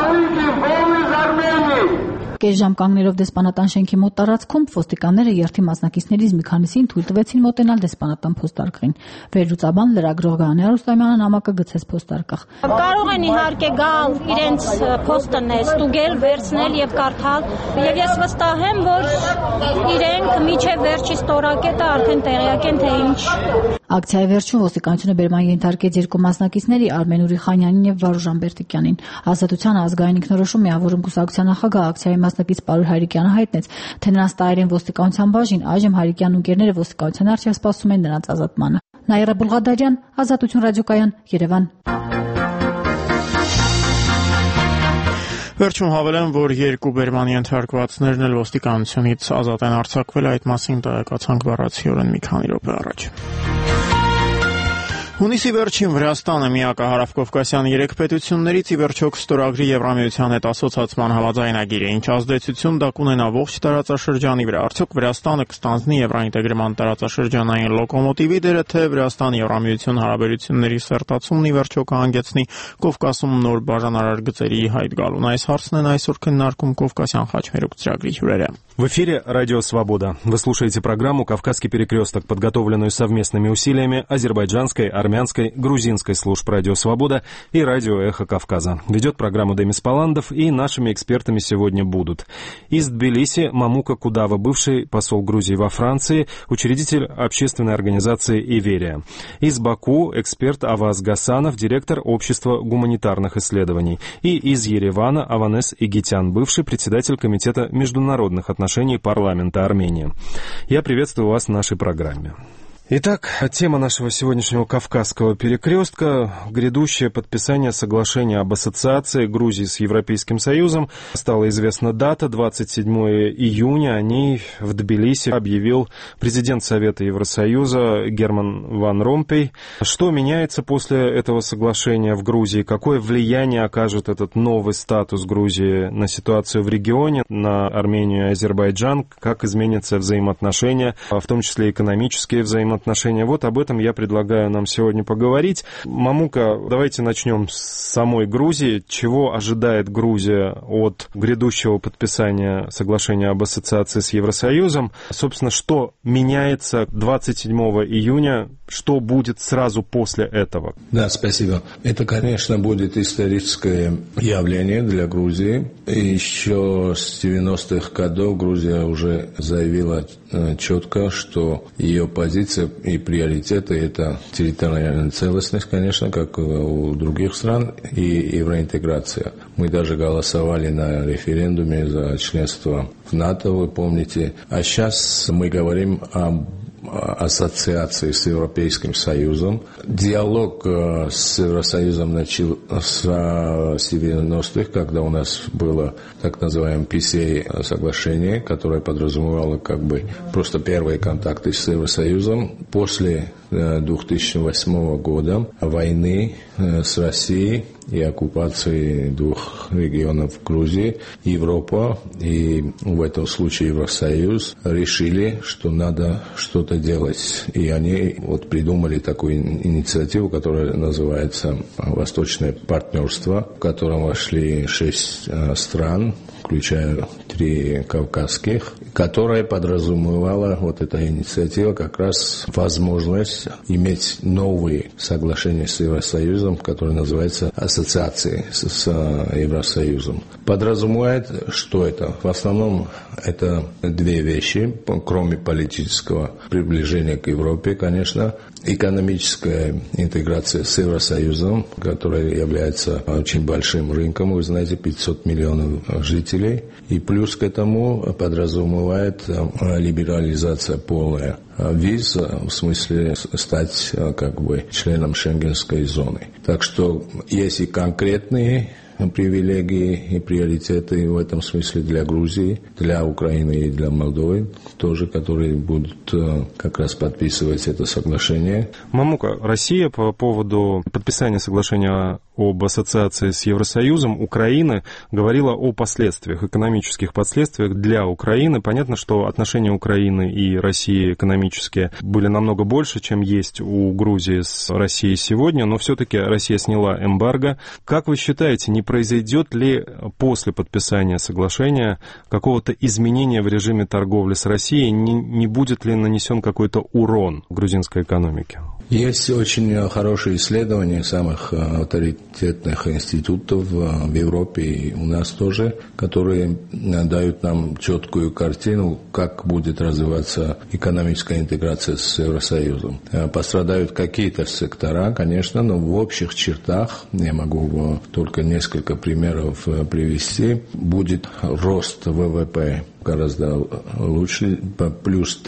Կես ժամ կանգներով դեսպանատան շենքի մոտ տարածքում ոստիկանները երթի մասնակիցներից մի քանիսին թույլ տվեցին մոտենալ դեսպանատան փոստարկղին։ Վերլուծաբան լրագրող Գայանե Արուստամյանը նամակը գցեց փոստարկղ։ Կարող են իհարկե գալ իրենց փոստը ստուգել, վերցնել եւ կարդալ, եւ ես վստահ եմ, որ իրենք միջև վերջի ստորակետը արդեն տեղյակ են թե ինչ։ Ակցիայի վերջում ոստիկանությունը բերման ենթարկեց երկու մասնակիցների Արմեն Ուրիխանյանին եւ Վարուժան Բերտիկյանին։ Ազատության ազգային ինքնորոշում միավորում կուսակցության նախագահ ակցիայի մասնակից Պարուր Հայրիկյանը հայտնեց, թե նրանց տարերին ոստիկանության բաժին այժմ Հայրիկյանն ու ընկերները ոստիկանության առջև սպասում են նրանց ազատմանը։ Նաիրա Բուլղադարյան, Ազատություն ռադիոկայան, Երևան։ Վերջում հավելեմ, որ երկու բերման ենթարկվածներն էլ ոստիկանությունից ազատ են արձակվել, այդ մասին տեղեկացանք բառացիորեն մի քանի րոպե առաջ։ Հունիսի վերջին Վրաստանը միակը հարավկովկասյան 3 պետություններից ի վերջո կստորագրի Եվրամիության հետ ասոցացման համաձայնագիր է, ինչ ազդեցություն դա կունենա ողջ տարածաշրջանի վրա։ Արդյոք Վրաստանը կստանձնի եվրաինտեգրման տարածաշրջանային լոկոմոտիվի դերը, թե Վրաստան-Եվրամիություն հարաբերությունների սերտացումն ի վերջո կհանգեցնի Կովկասում нոր բաժանարար գծերի հայտ գալուն։ Այս հարցն են այսօր քննարկում Կովկասյան խաչմերուկ ծրագրի հյուրերը։ В эфире «Радио Свобода». Вы слушаете программу «Кавказский перекресток», подготовленную совместными усилиями азербайджанской, армянской, грузинской служб «Радио Свобода» и «Радио Эхо Кавказа». Ведет программу Демис Паландов, и нашими экспертами сегодня будут: из Тбилиси Мамука Кудава, бывший посол Грузии во Франции, учредитель общественной организации «Иверия». Из Баку эксперт Аваз Гасанов, директор общества гуманитарных исследований. И из Еревана Аванес Игитян, бывший председатель комитета международных отношений парламента Армении. Я приветствую вас в нашей программе. Итак, тема нашего сегодняшнего Кавказского перекрестка – грядущее подписание соглашения об ассоциации Грузии с Европейским Союзом. Стала известна дата, 27 июня. О ней в Тбилиси объявил президент Совета Евросоюза Герман Ван Ромпей. Что меняется после этого соглашения в Грузии? Какое влияние окажет этот новый статус Грузии на ситуацию в регионе, на Армению и Азербайджан? Как изменятся взаимоотношения, в том числе экономические взаимоотношения? Вот об этом я предлагаю нам сегодня поговорить. Мамука, давайте начнем с самой Грузии. Чего ожидает Грузия от грядущего подписания соглашения об ассоциации с Евросоюзом? Собственно, что меняется 27 июня? Что будет сразу после этого? Да, спасибо. Это, конечно, будет историческое явление для Грузии. Еще с 90-х годов Грузия уже заявила четко, что ее позиция и приоритеты – это территориальная целостность, конечно, как у других стран, и евроинтеграция. Мы даже голосовали на референдуме за членство в НАТО, вы помните. А сейчас мы говорим об ассоциации с Европейским Союзом. Диалог с Евросоюзом начался с 90-х, когда у нас было так называемое PCA соглашение, которое подразумевало как бы просто первые контакты с Евросоюзом. После 2008 года войны с Россией и оккупации двух регионов Грузии, Европа и в этом случае Евросоюз решили, что надо что-то делать. И они придумали такую инициативу, которая называется «Восточное партнерство», в котором вошли 6 стран, включая 3 кавказских, которая подразумевала эта инициатива как раз возможность иметь новые соглашения с Евросоюзом, которые называются ассоциацией с Евросоюзом. Подразумевает, что это? В основном это 2 вещи, кроме политического приближения к Европе, конечно, экономическая интеграция с Евросоюзом, которая является очень большим рынком, вы знаете, 500 миллионов жителей, и плюс к этому подразумевает либерализация полная виз, в смысле стать как бы членом Шенгенской зоны. Так что есть и конкретные привилегии и приоритеты в этом смысле для Грузии, для Украины и для Молдовы, тоже, которые будут как раз подписывать это соглашение. Мамука, Россия по поводу подписания соглашения об ассоциации с Евросоюзом, Украина говорила о последствиях, экономических последствиях для Украины. Понятно, что отношения Украины и России экономические были намного больше, чем есть у Грузии с Россией сегодня, но все-таки Россия сняла эмбарго. Как вы считаете, не произойдет ли после подписания соглашения какого-то изменения в режиме торговли с Россией, не будет ли нанесен какой-то урон грузинской экономике? Есть очень хорошие исследования самых авторитетных институтов в Европе и у нас тоже, которые дают нам четкую картину, как будет развиваться экономическая интеграция с Евросоюзом. Пострадают какие-то сектора, конечно, но в общих чертах, я могу только несколько примеров привести, будет рост ВВП гораздо лучше, плюс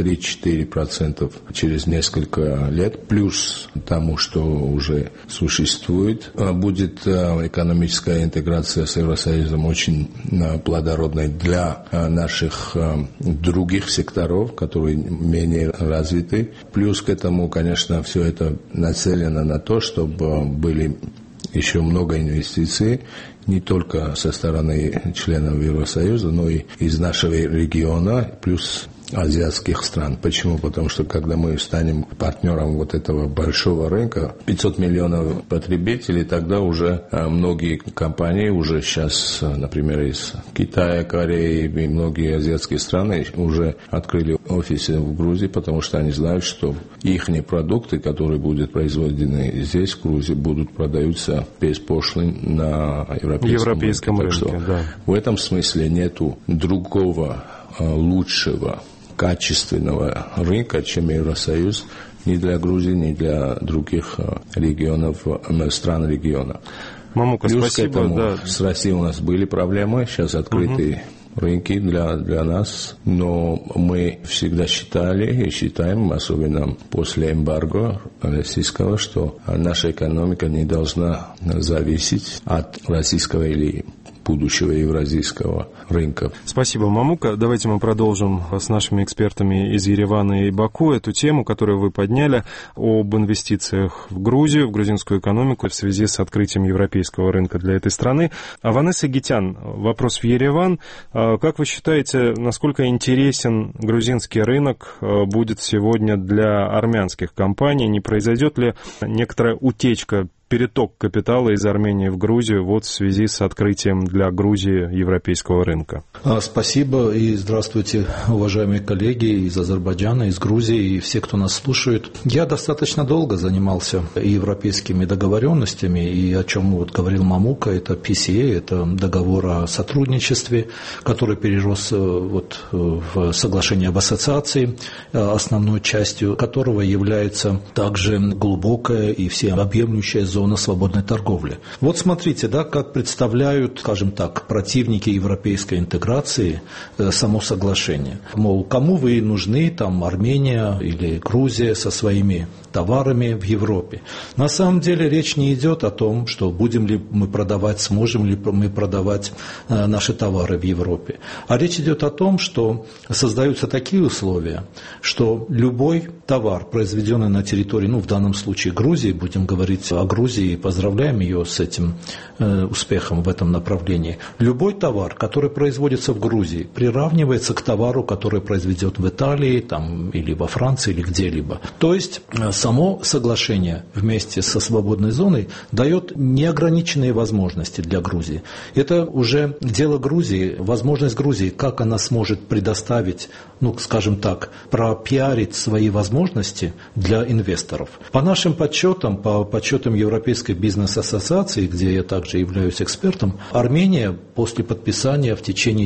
3-4% через несколько лет, плюс тому, что уже существует. Будет экономическая интеграция с Евросоюзом очень плодородной для наших других секторов, которые менее развиты. Плюс к этому, конечно, все это нацелено на то, чтобы были еще много инвестиций, не только со стороны членов Евросоюза, но и из нашего региона, плюс азиатских стран. Почему? Потому что когда мы станем партнером вот этого большого рынка, 500 миллионов потребителей, тогда уже многие компании уже сейчас, например, из Китая, Кореи и многие азиатские страны уже открыли офисы в Грузии, потому что они знают, что их продукты, которые будут произведены здесь, в Грузии, будут продаются без пошлин на европейском рынке. Да. В этом смысле нету другого лучшего качественного рынка, чем Евросоюз, ни для Грузии, ни для других регионов, стран региона. Мамука, плюс спасибо, к этому да. С Россией у нас были проблемы, сейчас открыты рынки для нас, но мы всегда считали и считаем, особенно после эмбарго российского, что наша экономика не должна зависеть от российского или будущего евразийского рынка. Спасибо, Мамука. Давайте мы продолжим с нашими экспертами из Еревана и Баку эту тему, которую вы подняли, об инвестициях в Грузию, в грузинскую экономику в связи с открытием европейского рынка для этой страны. Аванес Игитян, вопрос в Ереван. Как вы считаете, насколько интересен грузинский рынок будет сегодня для армянских компаний? Не произойдет ли некоторая утечка, переток капитала из Армении в Грузию вот в связи с открытием для Грузии европейского рынка? Спасибо и здравствуйте, уважаемые коллеги из Азербайджана, из Грузии и все, кто нас слушает. Я достаточно долго занимался европейскими договоренностями, и о чем вот говорил Мамука, это PCA, это договор о сотрудничестве, который перерос вот в соглашение об ассоциации, основной частью которого является также глубокая и всеобъемлющая зона свободной торговли. Вот смотрите, да, как представляют, скажем так, противники европейской интеграции само соглашение. Мол, кому вы нужны, там, Армения или Грузия со своими товарами в Европе. На самом деле речь не идет о том, что будем ли мы продавать, сможем ли мы продавать наши товары в Европе. А речь идет о том, что создаются такие условия, что любой товар, произведенный на территории, в данном случае Грузии, будем говорить о Грузии, и поздравляем ее с этим успехом в этом направлении. Любой товар, который производится в Грузии, приравнивается к товару, который произведен в Италии там, или во Франции, или где-либо. То есть само соглашение вместе со свободной зоной дает неограниченные возможности для Грузии. Это уже дело Грузии, возможность Грузии, как она сможет предоставить, скажем так, пропиарить свои возможности для инвесторов. По нашим подсчетам, по подсчетам Европейской бизнес-ассоциации, где я также являюсь экспертом, Армения после подписания в течение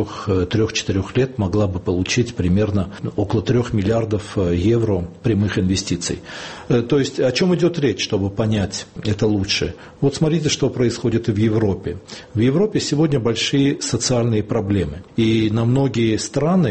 3-4 лет могла бы получить примерно около 3 миллиардов евро прямых инвестиций. То есть о чем идет речь, чтобы понять это лучше? Вот смотрите, что происходит и в Европе. В Европе сегодня большие социальные проблемы. И на многие страны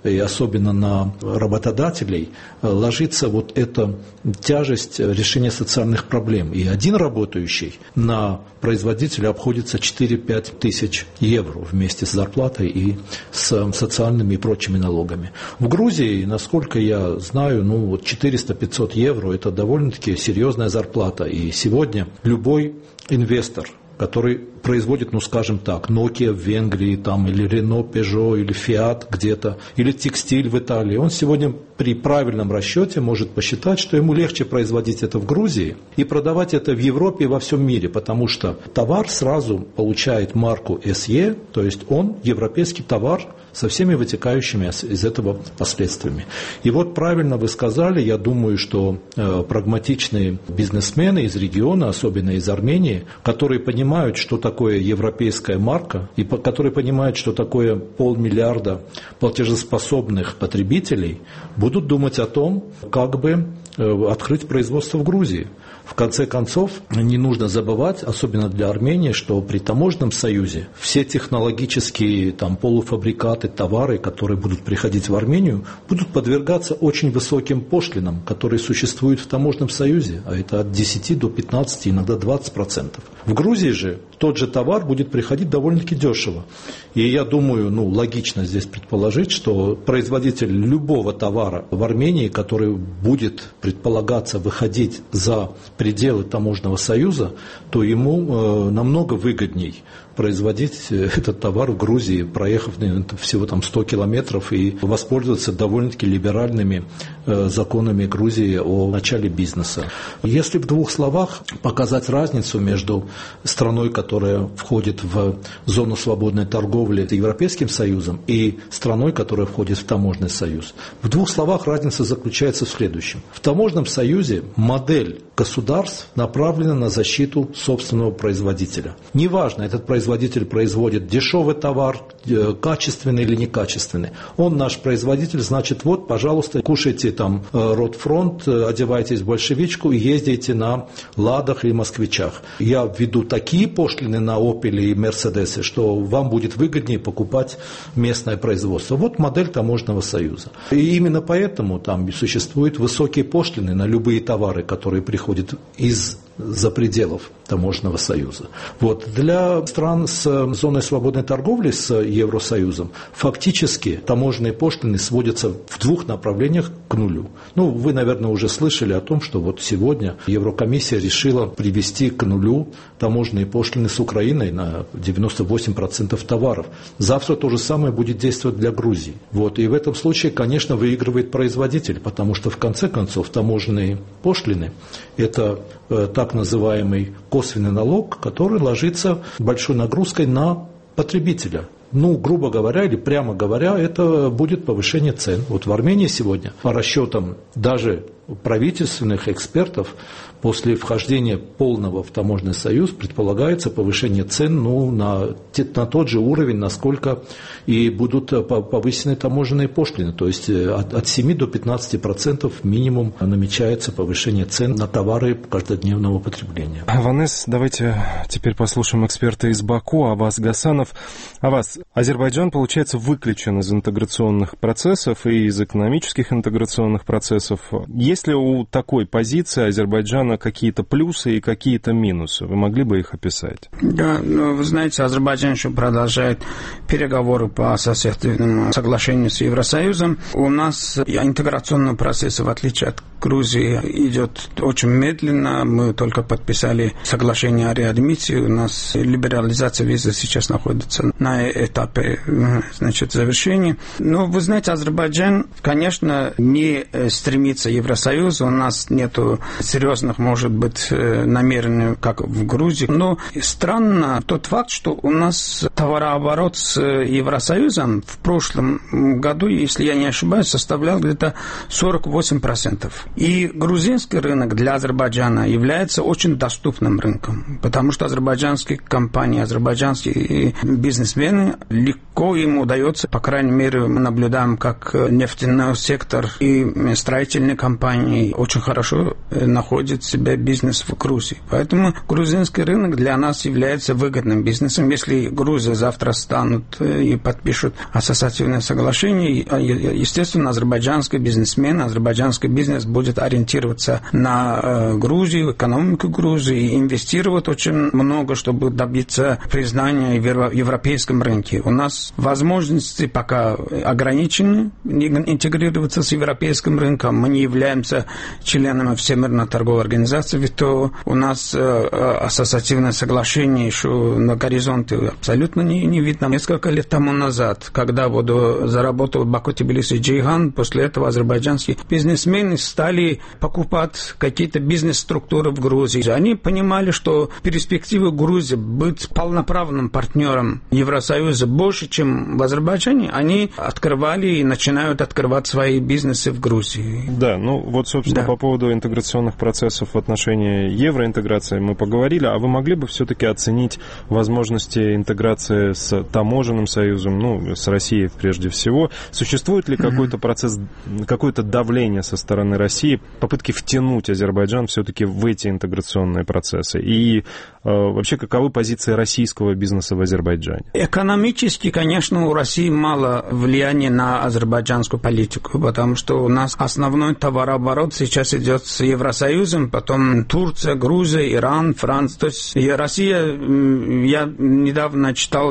и особенно на работодателей, ложится вот эта тяжесть решения социальных проблем. И один работающий на производителя обходится 4-5 тысяч евро вместе с зарплатой и с социальными и прочими налогами. В Грузии, насколько я знаю, 400-500 евро – это довольно-таки серьезная зарплата. И сегодня любой инвестор, который производит, скажем так, Nokia в Венгрии, или Renault, Peugeot, или Fiat где-то, или текстиль в Италии, он сегодня при правильном расчете может посчитать, что ему легче производить это в Грузии и продавать это в Европе и во всем мире, потому что товар сразу получает марку SE, то есть он европейский товар со всеми вытекающими из этого последствиями. И вот правильно вы сказали, я думаю, что прагматичные бизнесмены из региона, особенно из Армении, которые понимают, что такое европейская марка, и которые понимают, что такое 500 миллиарда платежеспособных потребителей, будут думать о том, как бы открыть производство в Грузии. В конце концов, не нужно забывать, особенно для Армении, что при таможенном союзе все технологические полуфабрикаты, товары, которые будут приходить в Армению, будут подвергаться очень высоким пошлинам, которые существуют в таможенном союзе, а это от 10 до 15, иногда 20%. В Грузии же тот же товар будет приходить довольно-таки дешево. И я думаю, логично здесь предположить, что производитель любого товара в Армении, который будет предполагаться выходить за пределы таможенного союза, то ему намного выгодней производить этот товар в Грузии, проехав всего 100 километров и воспользоваться довольно-таки либеральными законами Грузии о начале бизнеса. Если в двух словах показать разницу между страной, которая входит в зону свободной торговли с Европейским Союзом, и страной, которая входит в таможенный союз. В двух словах разница заключается в следующем. В таможенном союзе модель государств направлена на защиту собственного производителя. Неважно, этот производитель производит дешевый товар, качественный или некачественный. Он наш производитель, значит, пожалуйста, кушайте Ротфронт, одевайтесь в большевичку и ездите на Ладах или Москвичах. Я введу такие пошлины на Opel и Mercedes, что вам будет выгоднее покупать местное производство. Вот модель таможенного союза. И именно поэтому там существуют высокие пошлины на любые товары, которые приходят из-за пределов таможенного союза. Для стран с зоной свободной торговли с Евросоюзом фактически таможенные пошлины сводятся в двух направлениях к нулю. Вы, наверное, уже слышали о том, что сегодня Еврокомиссия решила привести к нулю таможенные пошлины с Украиной на 98% товаров. Завтра то же самое будет действовать для Грузии. И в этом случае, конечно, выигрывает производитель, потому что в конце концов таможенные пошлины – это так называемый косвенный налог, который ложится большой нагрузкой на потребителя. Грубо говоря или прямо говоря, это будет повышение цен. В Армении сегодня, по расчетам даже правительственных экспертов, после вхождения полного в таможенный союз предполагается повышение цен на тот же уровень, насколько и будут повышены таможенные пошлины. То есть от 7 до 15% минимум намечается повышение цен на товары каждодневного потребления. Аванес, давайте теперь послушаем эксперта из Баку, Аваз Гасанов. Аваз, Азербайджан, получается, выключен из интеграционных процессов и из экономических интеграционных процессов. Есть ли у такой позиции Азербайджана какие-то плюсы и какие-то минусы? Вы могли бы их описать? Да, вы знаете, Азербайджан еще продолжает переговоры по ассоциативному соглашению с Евросоюзом. У нас интеграционный процесс, в отличие от Грузии, идет очень медленно. Мы только подписали соглашение о реадмиссии. У нас либерализация визы сейчас находится на этапе завершения. Но вы знаете, Азербайджан, конечно, не стремится к Евросоюзу. У нас нет серьезных, может быть, намерений, как в Грузии. Но странно тот факт, что у нас товарооборот с Евросоюзом в прошлом году, если я не ошибаюсь, составлял где-то 48%. И грузинский рынок для Азербайджана является очень доступным рынком, потому что азербайджанские компании, азербайджанские бизнесмены, легко им удается, по крайней мере, мы наблюдаем, как нефтяной сектор и строительные компании компаний очень хорошо находит себя бизнес в Грузии. Поэтому грузинский рынок для нас является выгодным бизнесом. Если Грузия завтра станут и подпишут ассоциативное соглашение, естественно, азербайджанский бизнесмен, азербайджанский бизнес будет ориентироваться на Грузию, экономику Грузии, и инвестировать очень много, чтобы добиться признания в европейском рынке. У нас возможности пока ограничены интегрироваться с европейским рынком. Мы не являемся членами Всемирной торговой организации, ведь то у нас ассоциативное соглашение еще на горизонте абсолютно не видно. Несколько лет тому назад, когда заработал Баку, Тбилиси и Джейхан, после этого азербайджанские бизнесмены стали покупать какие-то бизнес-структуры в Грузии. Они понимали, что перспективы Грузии быть полноправным партнером Евросоюза больше, чем в Азербайджане. Они открывали и начинают открывать свои бизнесы в Грузии. Да, собственно, по поводу интеграционных процессов в отношении евроинтеграции мы поговорили, а вы могли бы все-таки оценить возможности интеграции с таможенным союзом, с Россией прежде всего? Существует ли какой-то процесс, какое-то давление со стороны России, попытки втянуть Азербайджан все-таки в эти интеграционные процессы? И вообще, каковы позиции российского бизнеса в Азербайджане? Экономически, конечно, у России мало влияния на азербайджанскую политику, потому что у нас основной товарооборот сейчас идет с Евросоюзом, потом Турция, Грузия, Иран, Франция. То есть Россия, я недавно читал,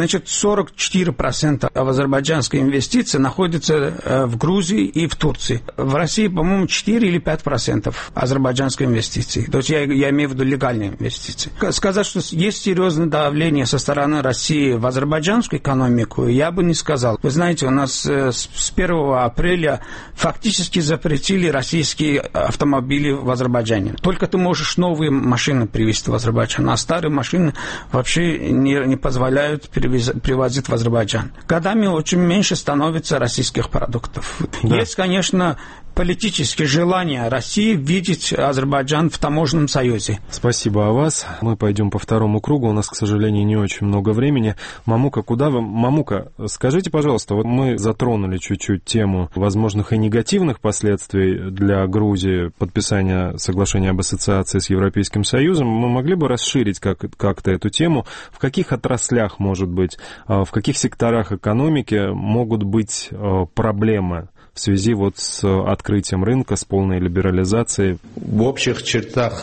44% азербайджанской инвестиций находится в Грузии и в Турции. В России, по-моему, 4 или 5% азербайджанской инвестиций. То есть я имею в виду легальные инвестиции. Сказать, что есть серьезное давление со стороны России в азербайджанскую экономику, я бы не сказал. Вы знаете, у нас с 1 апреля фактически запретили российские автомобили в Азербайджане. Только ты можешь новые машины привезти в Азербайджан, а старые машины вообще не позволяют привозить в Азербайджан. Годами очень меньше становится российских продуктов. Да. Есть, конечно, политические желания России видеть Азербайджан в таможенном союзе. Спасибо о вас. Мы пойдем по второму кругу. У нас, к сожалению, не очень много времени. Мамука, куда вы? Мамука, скажите, пожалуйста, мы затронули чуть-чуть тему возможных и негативных последствий для Грузии подписания соглашения об ассоциации с Европейским Союзом. Мы могли бы расширить как-то эту тему? В каких отраслях, может быть, в каких секторах экономики могут быть проблемы в связи с открытием рынка, с полной либерализацией? В общих чертах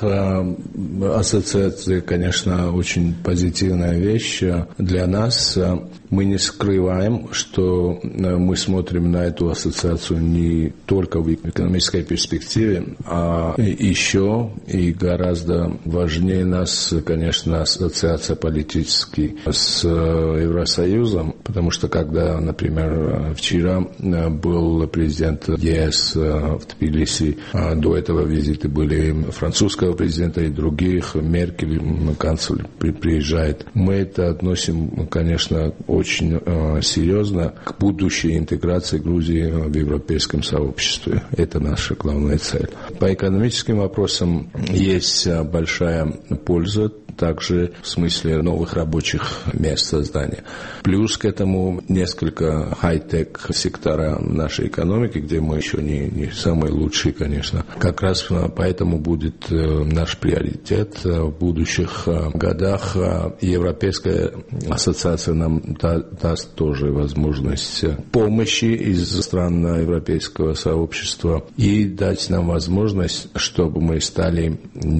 ассоциация, конечно, очень позитивная вещь для нас. Мы не скрываем, что мы смотрим на эту ассоциацию не только в экономической перспективе, а еще и гораздо важнее нас, конечно, ассоциация политически с Евросоюзом, потому что когда, например, вчера был президент ЕС в Тбилиси, до этого визиты были французского президента и других, Меркель, канцлер приезжает. Мы это относим, конечно, очень серьезно к будущей интеграции Грузии в европейском сообществе. Это наша главная цель. По экономическим вопросам есть большая польза, также в смысле новых рабочих мест создания. Плюс к этому несколько хай-тек сектора нашей экономики, где мы еще не самые лучшие, конечно. Как раз поэтому будет наш приоритет в будущих годах. Европейская ассоциация нам даст тоже возможность помощи из стран европейского сообщества и дать нам возможность, чтобы мы стали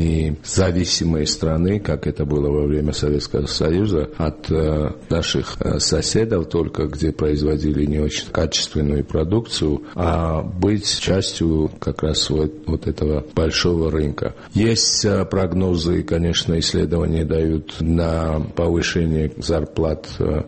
независимой страной, как это было во время Советского Союза, от наших соседов, только где производили не очень качественную продукцию, а быть частью как раз вот этого большого рынка. Есть прогнозы, конечно, исследования дают на повышение зарплат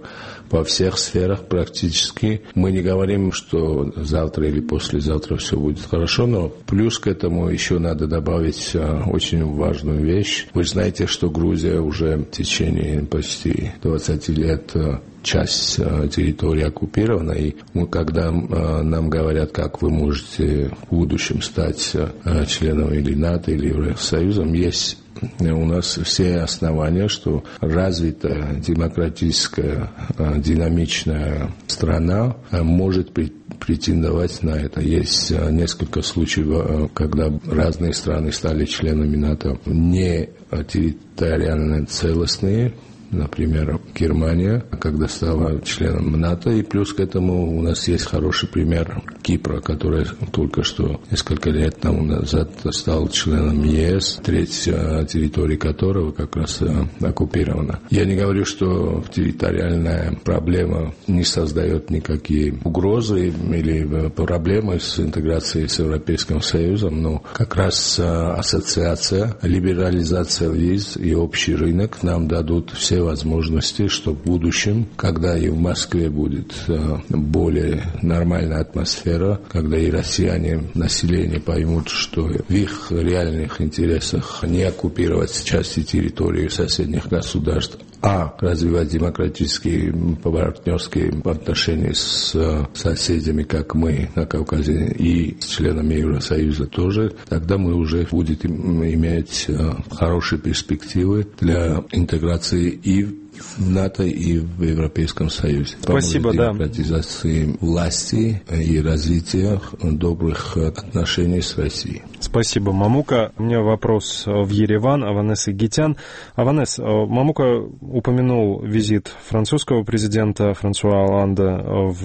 во всех сферах практически. Мы не говорим, что завтра или послезавтра все будет хорошо, но плюс к этому еще надо добавить очень важную вещь. Вы знаете, что Грузия уже в течение почти 20 лет часть территории оккупирована, и когда нам говорят, как вы можете в будущем стать членом или НАТО, или Евросоюзом, есть у нас все основания, что развитая, демократическая, динамичная страна может претендовать на это. Есть несколько случаев, когда разные страны стали членами НАТО не территориально целостные. Например, Германия, когда стала членом НАТО, и плюс к этому у нас есть хороший пример Кипра, который только что несколько лет тому назад стал членом ЕС, треть территории которого как раз оккупирована. Я не говорю, что территориальная проблема не создает никакие угрозы или проблемы с интеграцией с Европейским Союзом, но как раз ассоциация, либерализация виз и общий рынок нам дадут все возможности, что в будущем, когда и в Москве будет более нормальная атмосфера, когда и россияне, население поймут, что в их реальных интересах не оккупировать части территории соседних государств, а развивать демократические партнерские отношения с соседями, как мы на Кавказе, и с членами Евросоюза тоже, тогда мы уже будем иметь хорошие перспективы для интеграции и в НАТО, и в Европейском Союзе. Спасибо, да. Демократизации власти и развития добрых отношений с Россией. Спасибо, Мамука. У меня вопрос в Ереван. Аванес Игитян. Аванес, Мамука упомянул визит французского президента Франсуа Олланда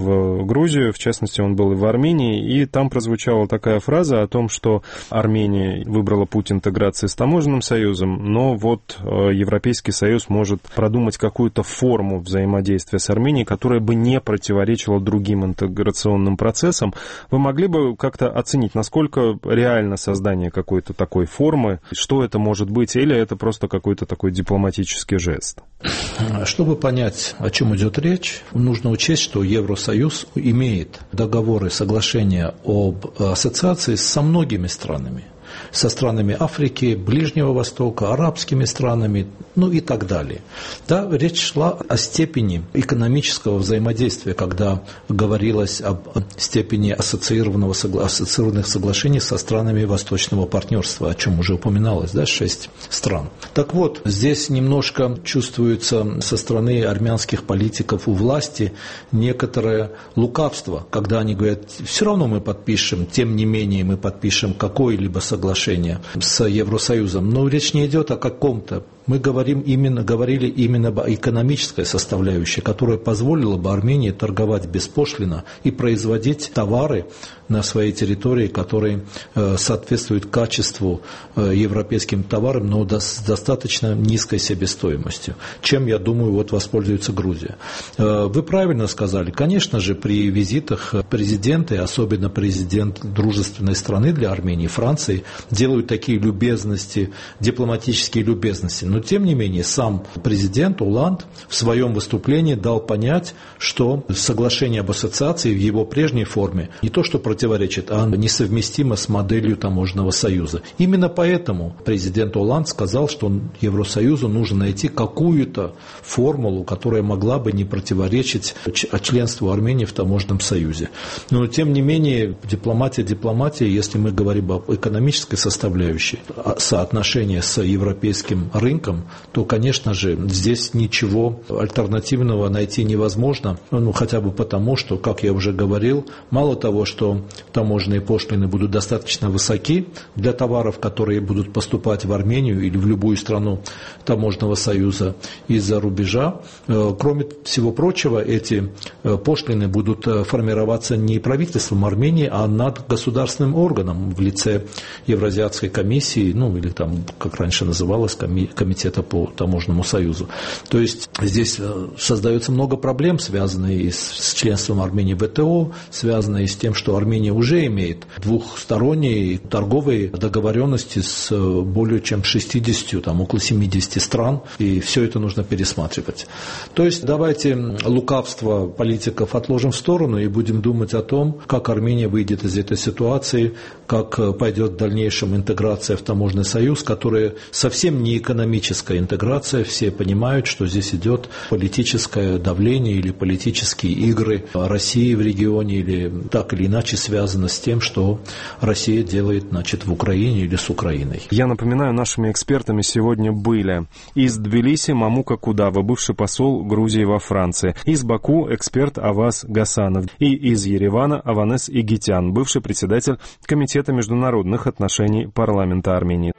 в Грузию. В частности, он был и в Армении. И там прозвучала такая фраза о том, что Армения выбрала путь интеграции с таможенным союзом, но вот Европейский Союз может продумать какую-то форму взаимодействия с Арменией, которая бы не противоречила другим интеграционным процессам. Вы могли бы как-то оценить, насколько реально создание какой-то такой формы, что это может быть, или это просто какой-то такой дипломатический жест? Чтобы понять, о чем идет речь, нужно учесть, что Евросоюз имеет договоры, соглашения об ассоциации со многими странами. Со странами Африки, Ближнего Востока, арабскими странами, ну и так далее. Да, речь шла о степени экономического взаимодействия, когда говорилось об степени ассоциированных соглашений со странами Восточного партнерства, о чем уже упоминалось, да, 6 стран. Так вот, здесь немножко чувствуется со стороны армянских политиков у власти некоторое лукавство, когда они говорят, все равно мы подпишем, тем не менее мы подпишем какое-либо соглашение с Евросоюзом. Но речь не идет о каком-то. Мы говорили именно об экономической составляющей, которая позволила бы Армении торговать беспошлино и производить товары на своей территории, которые соответствуют качеству европейским товарам, но с достаточно низкой себестоимостью, чем, я думаю, вот воспользуется Грузия. Вы правильно сказали, конечно же, при визитах президенты, особенно президент дружественной страны для Армении, Франции, делают такие любезности, дипломатические любезности. Но, тем не менее, сам президент Олланд в своем выступлении дал понять, что соглашение об ассоциации в его прежней форме не то что противоречит, а несовместимо с моделью таможенного союза. Именно поэтому президент Олланд сказал, что Евросоюзу нужно найти какую-то формулу, которая могла бы не противоречить членству Армении в таможенном союзе. Но, тем не менее, дипломатия, если мы говорим об экономической составляющей, соотношения с европейским рынком, то, конечно же, здесь ничего альтернативного найти невозможно, хотя бы потому, что, как я уже говорил, мало того, что таможенные пошлины будут достаточно высоки для товаров, которые будут поступать в Армению или в любую страну таможенного союза из-за рубежа, кроме всего прочего, эти пошлины будут формироваться не правительством Армении, а над государственным органом в лице Евразиатской комиссии, или там, как раньше называлось, комитета по таможенному союзу. То есть здесь создается много проблем, связанных с членством Армении в ВТО, связанных с тем, что Армения уже имеет двухсторонние торговые договоренности с более чем 60, около 70 стран, и все это нужно пересматривать. То есть давайте лукавство политиков отложим в сторону и будем думать о том, как Армения выйдет из этой ситуации, как пойдет в дальнейшем интеграция в таможенный союз, которая совсем не экономическая, европейская интеграция, все понимают, что здесь идет политическое давление или политические игры России в регионе, или так или иначе связано с тем, что Россия делает, значит, в Украине или с Украиной. Я напоминаю, нашими экспертами сегодня были из Тбилиси Мамука Кудава, бывший посол Грузии во Франции, из Баку эксперт Аваз Гасанов и из Еревана Аванес Игитян, бывший председатель Комитета международных отношений парламента Армении.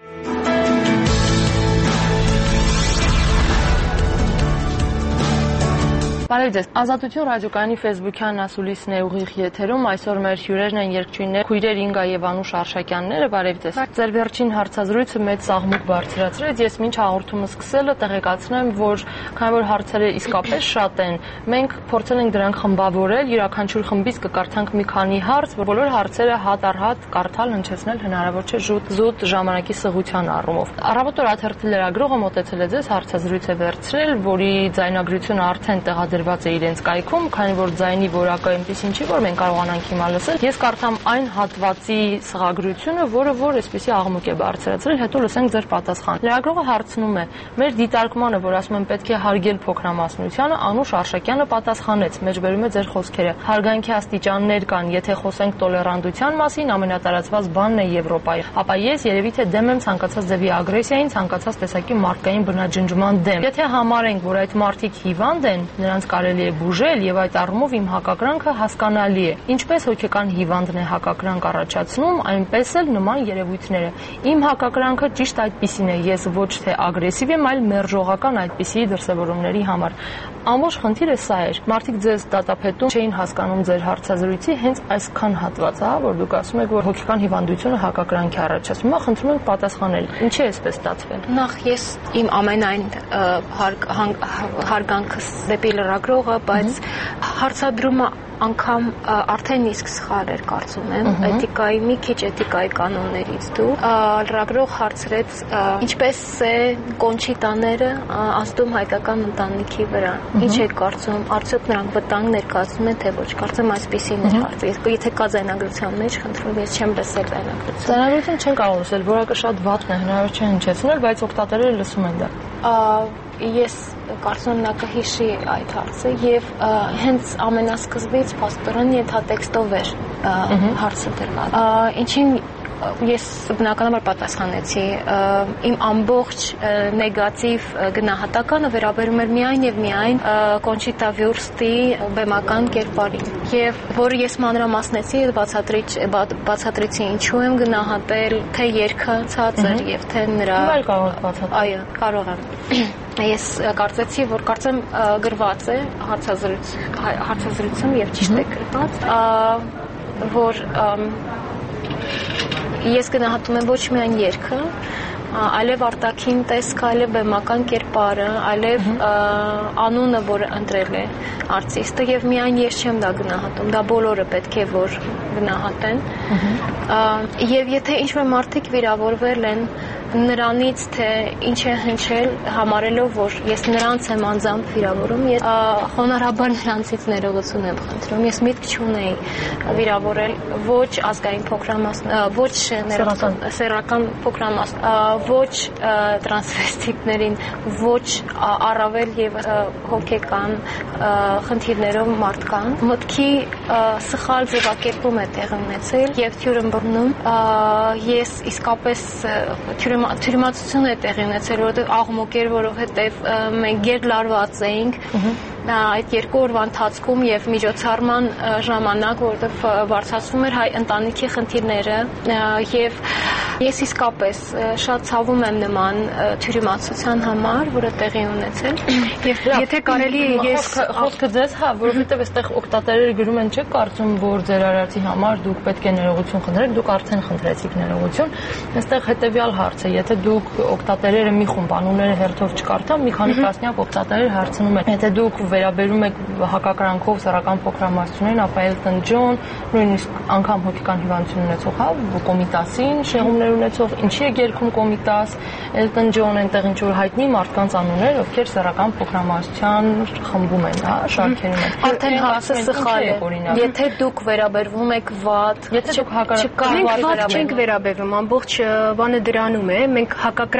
Բարև ձեզ։ Ազատություն ռադիոկայանի Facebook-յան ասուլիսն է ուղիղ եթերում։ Այսօր մեր հյուրերն են երգչուհիներ քույրեր Ինգա եւ Անուշ Արշակյանները։ Բարև ձեզ։ Ձեր վերջին հարցազրույցը մեծ սաղմուկ բարձրացրեց։ Ես մինչ հաղորդումը սկսելը տեղեկացնեմ, որ քանի որ հարցերը իսկապես շատ են, մենք փորձել ենք դրանք խմբավորել, յուրաքանչյուր խմբից կկարդանք մի քանի հարց, որ բոլոր հարցերը հատ առ հատ կարդալ, հնչեցնել հնարավոր չէ զուտ ժամանակի սղության առումով։ Առավոտօր աթերթի լրագրողը մոտեցել է ձեզ, հարցազրույց է վերցրել, որի ձայնագրությունը արդեն տեղադրված է իրենց կայքում, քանի որ ձայնի որակը այնպեսին չի, որ մենք կարողանանք հիմա լսել։ Ես կարդամ այն հատվածի սղագրությունը, որը որ այսպեսի աղմուկ է բարձրացրել, հետո լսենք ձեր պատասխանը։ Լրագրողը հարցնում է. մեր դիտարկմանը, որ ասում են պետք է հարգել փոքրամասնությանը, Անուշ Արշակյանը պատասխանեց, մեջբերում է ձեր խոսքերը։ Հարգանքի աստիճաններ կան, եթե խոսենք տոլերանտության մասին, ամենատարածված բանն է Եվրոպայում։ Ապա ես երևի թե դեմ եմ ցանկացած ձևի ագրեսիային, ցանկացած տեսակի մարդկային բնաջնջման դեմ։ Եթե համարենք, որ այդ մարդիկ հիվանդ են, նրանց կարելի է բուժել եւ այդ առումով իմ հակակրանքը հասկանալի է։ Ինչպես հոգեկան հիվանդն է հակակրանք առաջացնում, այնպես էլ նման երևույթները։ Իմ հակակրանքը ճիշտ այդպիսին է, ես ոչ թե ագրեսիվ եմ, այլ մերժողական այդպիսի դրսևորումների համար։ Ամբողջ խնդիրը սա էր։ Մարդիկ ձեզ դատապետում չէին հասկանում ձեր հարցազրույցի հենց այսքան հատվածը, որ դուք ասում եք, որ հոգեկան հիվանդությունը հակակրանք է առաջացնում։ Հիմա խնդրում եմ պատասխանել, ինչի է այսպես ստացվել։ Նախ ես իմ ամենայն հարգանքս դեպի լրագրողը, բայց հարցադրումը անգամ արդեն իսկ սխալ էր, կարծում եմ, էթիկայի մի քիչ էթիկայի կանոններից դու լրագրող հարցրեց ինչպես է Կոնչիտաները ազդում հայկական ընտանիքի վրա, ինչ եք կարծում, արդյոք նրանք վտանգ ներկայացնում են, թե ոչ, կարծեմ այսպեսին էր հարցը, եթե կա ձայնագրության մեջ, խնդրում ես չեմ լսել ձայնագրություն։ Ձայնագրություն չեն կարող լսել, որակը շատ վատն է, հնարավոր չէ հնչեցնել, բայց օգտատերերը լսում են դա։ Ես կարծում եմ նա կհիշի այդ հարցը եւ հենց ամենասկզբից փաստորեն ենթատեքստով էր հարցը դրված։ Ինչին ես բնականաբար պատասխանեցի, իմ ամբողջ նեգատիվ գնահատականը վերաբերում էր միայն եւ միայն Կոնչիտա Վյուրստի բեմական կերպարին, եւ որը ես մանրամասնեցի, բացատրեցի ինչու եմ գնահատել, թե երգը ցածր եւ թե նրա։ Այլ կարող եք բացատրել։ Այո, կարող եմ։ Ես կարծեցի, որ կարծեմ գրված է հարցազրույցում եւ ճիշտ է գրված, որ ես գնահատում եմ ոչ միայն երգը, այլև արտաքին տեսքը, այլև բեմական կերպարը, այլև անունը, որը ընտրել է արտիստը, եւ միայն ես չեմ դա գնահատում, դա բոլորը պետք է որ գնահատեն։ Եվ եթե ինչ-որ մարդիկ վիրավորվել են նրանից, թե ինչ է հնչել, համարելով, որ ես նրանց եմ անձամբ վիրավորում, ես խոնարհաբար նրանցից ներողություն եմ խնդրում, ես միտք չունեի վիրավորել ոչ ազգային փոքրամասն, ոչ սեռական փոքրամասն, ոչ տրանսվեստիկներին, ոչ առավել եւ հոգեկան խնդիրներով մարդկան։ Մտքի սխալ ձևակերպում է տեղի ունեցել եւ թյուրըմբռնում, ես իսկապես թյուրիմացություն է տեղի ունեցել, որովհետև աղմուկ էր, որովհետև մենք գերլարված էինք այդ երկու օրվա ընթացքում եւ միջոցառման ժամանակ, որովհետև բարձրացվում էր հայ ընտանիքի խնդիրները եւ ես իսկապես շատ ցավում եմ նման թյուրիմացության համար, որը տեղի ունեցել եւ եթե կարելի է ես խոսքը ձեզ, հա, որովհետև այստեղ օգտատերերը գրում են, չէ՞ կարծում, որ ձեր արարածի համար դուք պետք է ներողություն խնդրեք, դուք արդեն խնդրեցիք ներողություն։ Այստեղ հետեւյալ հարց է, եթե դուք օգտատերերը մի խումբ անունները հերթով չկարդամ, մի քանի տասնյակ օգտատերեր հարցնում են, եթե դուք վերաբերում եք հակակրանքով սեռական փոքրամասնություններին, ապա Էլտոն Ջոն, նույնիսկ անգամ հոգեկան հիվանդություն ունեցող, հա, Կոմիտասին շեղումներ տեղի ունեցող, ինչի է երգում Կոմիտաս, Elton John այնտեղ ինչ որ հայտնի մարդկանց անուններ, ովքեր սեռական փոքրամասնության խմբում են, հա, շարքերում են։ Արդեն հարցը սխալ է։ Եթե դուք վերաբերվում եք վատ, եթե դուք հակակրանք չենք վերաբերվում, ամբողջ բանը դրանում է, մենք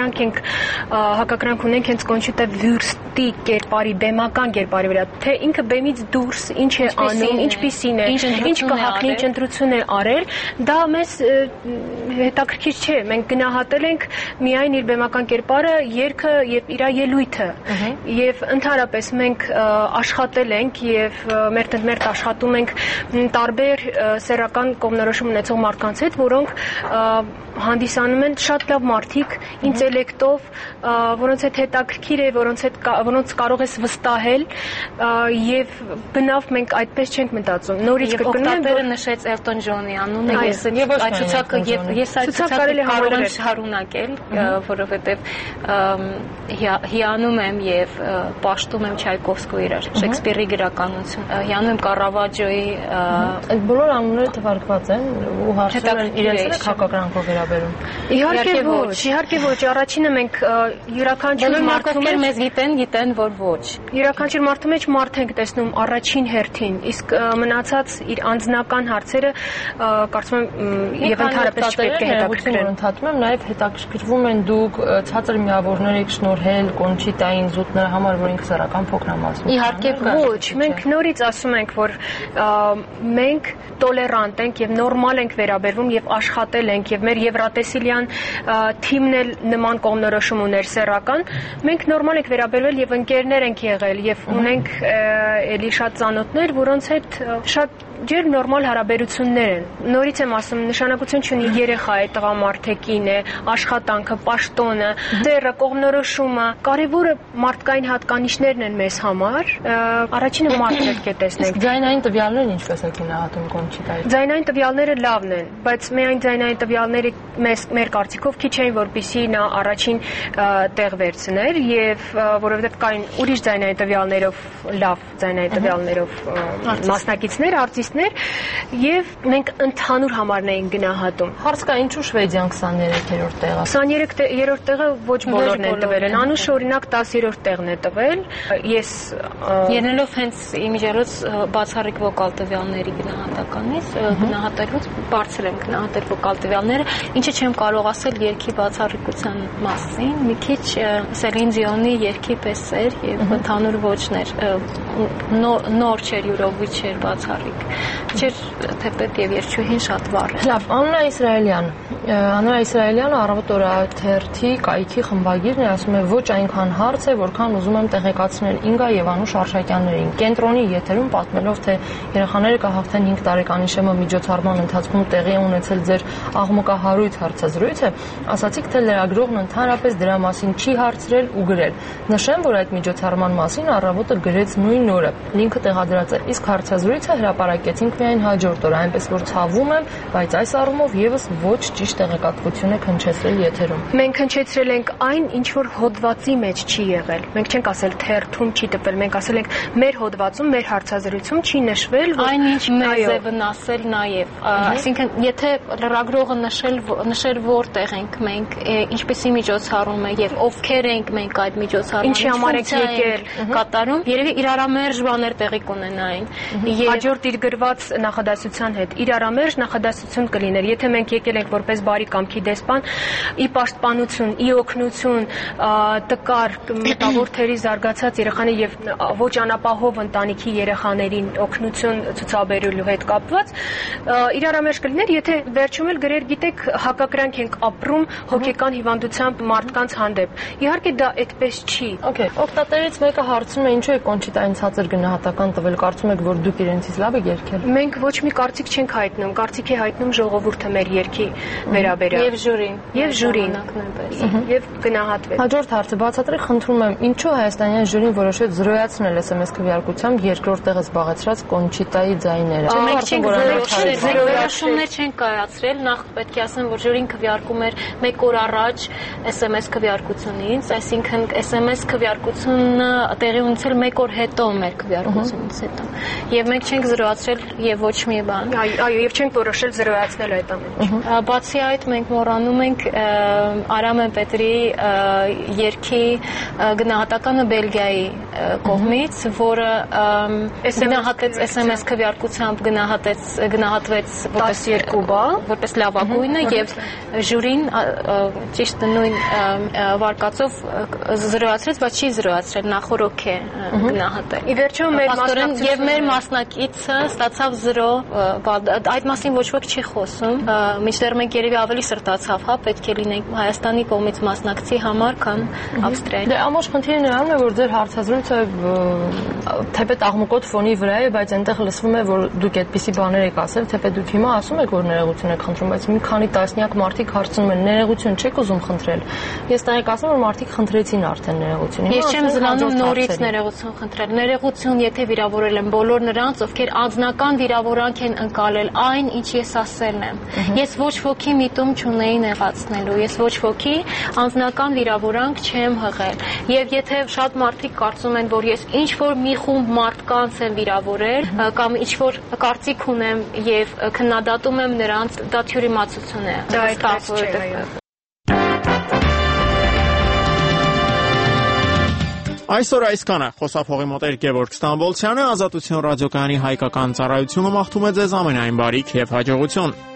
հակակրանք ունենք հենց Կոնչիտա Վյուրստի կերպարի, բեմական կերպարի վրա, թե ինքը բեմից դուրս ինչ է անում, ինչպիսին է, ինչ կհագնի, ինչ ընտրություն է արել, դա մեզ հետաքրքիր չէ, մենք գնահատել ենք միայն իր բեմական կերպարը, երգը եւ իր ելույթը, եւ ընդհանրապես մենք աշխատել ենք եւ մերթ աշխատում ենք տարբեր սեռական կողմնորոշում ունեցող մարդկանց հետ, որոնք հանդիսանում են շատ լավ մարդիկ, ինտելեկտով, որոնց հետ հետաքրքիր է, որոնց կարող ես վստահել եւ բնավ մենք այդպես չենք մտածում։ Նորից կրկնում եմ, նշեց Elton John-ի անունը, այս ցուցակը կարող եմ շարունակել, որովհետեւ հիանում եմ եւ պաշտում եմ Չայկովսկուի իր Շեքսպիրի գրականություն, հիանում եմ Կարավաջոյի, այդ բոլոր անունները թվարկված են ու հարցում են իրենց հակակրանքով վերաբերում։ Իհարկե ոչ, առաջինը մենք յուրաքանչյուր մարդու մեջ մեզ գիտեն, որ ոչ։ Յուրաքանչյուր մարդու մեջ մարդ ենք տեսնում առաջին հերթին, իսկ մնացած իր անձնական հարցերը կարծում եմ եւ ընդհանրապես չպետք է հետաքրքրեն։ Ընդհատում եմ, նաեւ հետաքրքրվում են դուք ցածր միավորներ եք շնորհել Կոնչիտային զուտ նրա համար, որ ինքը սեռական փոքրամասն է։ Իհարկե ոչ, մենք նորից ասում ենք, որ մենք տոլերանտ ենք եւ նորմալ ենք վերաբերվում եւ աշխատել ենք եւ մեր Եվրատեսիլյան թիմն էլ նման կողմնորոշում ուներ սեռական, մենք նորմալ ենք վերաբերվել եւ ընկերներ ենք եղել եւ ունենք էլի շատ ծանոթներ, որոնց հետ շատ ջեր նորմալ հարաբերություններ են։ Նորից եմ ասում, նշանակություն չունի երեխա է, տղամարդ է, կին է, աշխատանքը, պաշտոնը, դերը, կողմնորոշումը, կարևորը մարդկային հատկանիշներն են մեզ համար։ Առաջինը մարդը պետք է տեսնենք։ Ձայնային տվյալներն ինչպես եք գնահատում Կոնչիտայի։ Ձայնային տվյալները լավն են, բայց միայն ձայնային տվյալները մեր կարծիքով քիչ էին, որպեսզի նա առաջին տեղ վերցներ եւ որովհետեւ կային ուրիշ ձայնային տվյալներով, լավ ձայնային տվյալներով մասնակիցներ, արտիստներ եւ մենք ընդհանուր համարն էին գնահատում։ Հարց կա, ինչու Շվեդիան 23-րդ տեղը։ 23-րդ տեղը ոչ բոլորն են տվել են։ Անուշ օրինակ 10-րդ տեղն է տվել։ Ես ելնելով հենց իմիջիալոց բացառիկ վոկալ տվյալների գնահատականից, գնահատելուց բարձր եմ գնահատել վոկալ տվյալները, ինչը չեմ կարող ասել երգի բացառիկության մասին, մի քիչ Սելին Դիոնի երգի պես էր եւ ընդհանուր ոճներ, նոր չէր, յուրովի չէր բացառիկ, չէր թեպետ եւ երջուհին շատ վառ։ Լավ, Աննա Իսրայելյանը առավոտ օրաթերթի կայքի խմբագիրն է, ասում է ոչ այնքան հարց է, որքան ուզում եմ տեղեկացնել Ինգա եւ Անուշ Արշակյաններին։ Կենտրոնի եթերում պատմելով, թե երեխաները կհաղթեն 5 տարեկանի շեմը միջոցառման ընթացքում տեղի ունեցել ձեր աղմկահարույց հարցազրույցը, ասացիք, թե լրագրողն ընդհանրապես դրա մասին չի հարցրել ու գրել։ Նշեմ, որ այդ միջոցառման մասին առավոտը գրեց նույն օրը։ Լինքը տեղադրած է, իսկ հարցազրույցը հրապարակեցինք միայն հաջորդ օրը, այնպես որ ցավում եմ, բայց այս առումով եւս ոչ ճիշտ տեղեկատվություն եք հնչեցրել եթերում։ Մենք հնչեցրել ենք այն, ինչ որ հոդվածի մեջ չի եղել։ Մենք չենք ասել թերթում չի տպել, մենք ասել ենք մեր հոդվածում, մեր հարցազրույցում չի նշվել, որ այնինչ մեզ է վնասել նաեւ։ Այսինքն, եթե լրագրողը նշեր որտեղ ենք մենք, ինչպեսի միջոցառում է եւ ովքեր ենք մենք այդ միջոցառմանը, ինչի համար եք եկել կատարում, երևի իրարամերժ բաներ տեղի կունենային։ Հաջորդ իր գրված նախադասության հետ իրարամերժ նախադասություն կլիներ։ Եթե մենք եկել ենք որպես բարի կամքի դեսպան, ի պաշտպանություն, ի օգնություն տկար մտավոր թերի զարգացած երեխաների եւ ոչ անապահով ընտանիքի երեխաներին օգնություն ցուցաբերելու հետ կապված, իրարամերժ կլիներ, եթե վերջում էլ գրեր, գիտեք, հակակրանք ենք ապրում հոգեկան հիվանդությամբ մարդկանց հանդեպ։ Իհարկե դա այդպես չի։ Okay, օգտատերից մեկը հարցնում է, ինչու է Կոնչիտային ցածր գնահատական տվել, կարծում եք, որ դուք իրենցից լավ եք երգել։ Մենք ոչ մի կարծիք չենք հայտնում, կարծիք է հայտնում ժողովուրդը մեր երգի վերաբերյալ։ Եվ ժյուրին։ Եվ ժյուրին։ Եվ գնահատվել։ Հաջորդ հարցը, բացատրեք, խնդրում եմ, ինչու հայաստանյան ժյուրին որոշեց զրոյացնել SMS քվեարկությամբ երկրորդ տեղը զբաղեցրած Կոնչիտայի ձայները։ Զրոյացումներ չեն կայացրել, նախ պետք է ասեմ, որ ժյուրին քվեարկում էր 1 օր առաջ SMS քվեարկությունից, այսինքն SMS քվեարկությունը տեղի ունեցել 1 օր հետո կողմ մեր քվեարկությունից հետո։ Եվ մենք չենք զրոյացրել եւ ոչ մի բան։ Այո, եւ չենք որոշել զրոյացնել այդ ամենը։ Բացի այդ մենք մոռանում ենք Արամեն Պետրի երգի գնահատականը Բելգիայի կողմից, որը գնահատեց SMS քվեարկությամբ գնահատվեց որպես 2 բալ, որպես լավագույնը եւ ժյուրին ճիշտ նույն վարկածով զրոյացրեց, բայց չի զրոյացրել, նախորոք է գնահատել։ Ի վերջո մեր մասնակիցը ստացավ 0 բալ, այդ մասին ոչ ոք չի խոսում, մինչդեռ մենք երևի ավելի սրտացավ, հա, պետք է լինենք Հայաստանի կողմից մասնակցի համար, քան Ավստրիայի։ Դե ամբողջ խնդիրը նրանն է, որ ձեր հարցազրույցը թեպետ աղմուկոտ ֆոնի վրա է, բայց այնտեղ լսվում է, որ դուք այդպիսի բաներ եք ասել, թեպետ դուք հիմա ասում եք, որ ներողություն եք խնդրում, բայց մի քանի տասնյակ մարդիկ հարցնում են, ներողություն չեք ուզում խնդրել։ Ես տեղեկացնում եմ, որ մարդիկ խնդրեցին արդեն ներողություն։ Ես չեմ զլանում նորից ներողություն խնդրել։ Ներողություն, եթե վիրավորել եմ բոլոր նրանց, ովքեր անձնական վիրավորանք են ընկալել այն, ինչ ես ասել եմ։ Ես ոչ ոքի միտում չունեի նեղացնելու, ես ոչ ոքի անձնական վիրավորանք չեմ հղել։ Եվ եթե շատ մարդիկ կարծում են, որ ես ինչ որ մի խումբ մարդկանց եմ վիրավորել կամ ինչ որ կարծիք ունեմ եւ քննադատում եմ նրանց, դա թյուրիմացություն է։ Դա այդպես չէ։ Այսօր այսքանը խոսափողի մոտ Գևորգ Ստամբոլցյանը, Ազատություն ռադիոկայանի հայկական ծառայությունը մաղթում է ձեզ ամենայն բարիք եւ հաջողություն։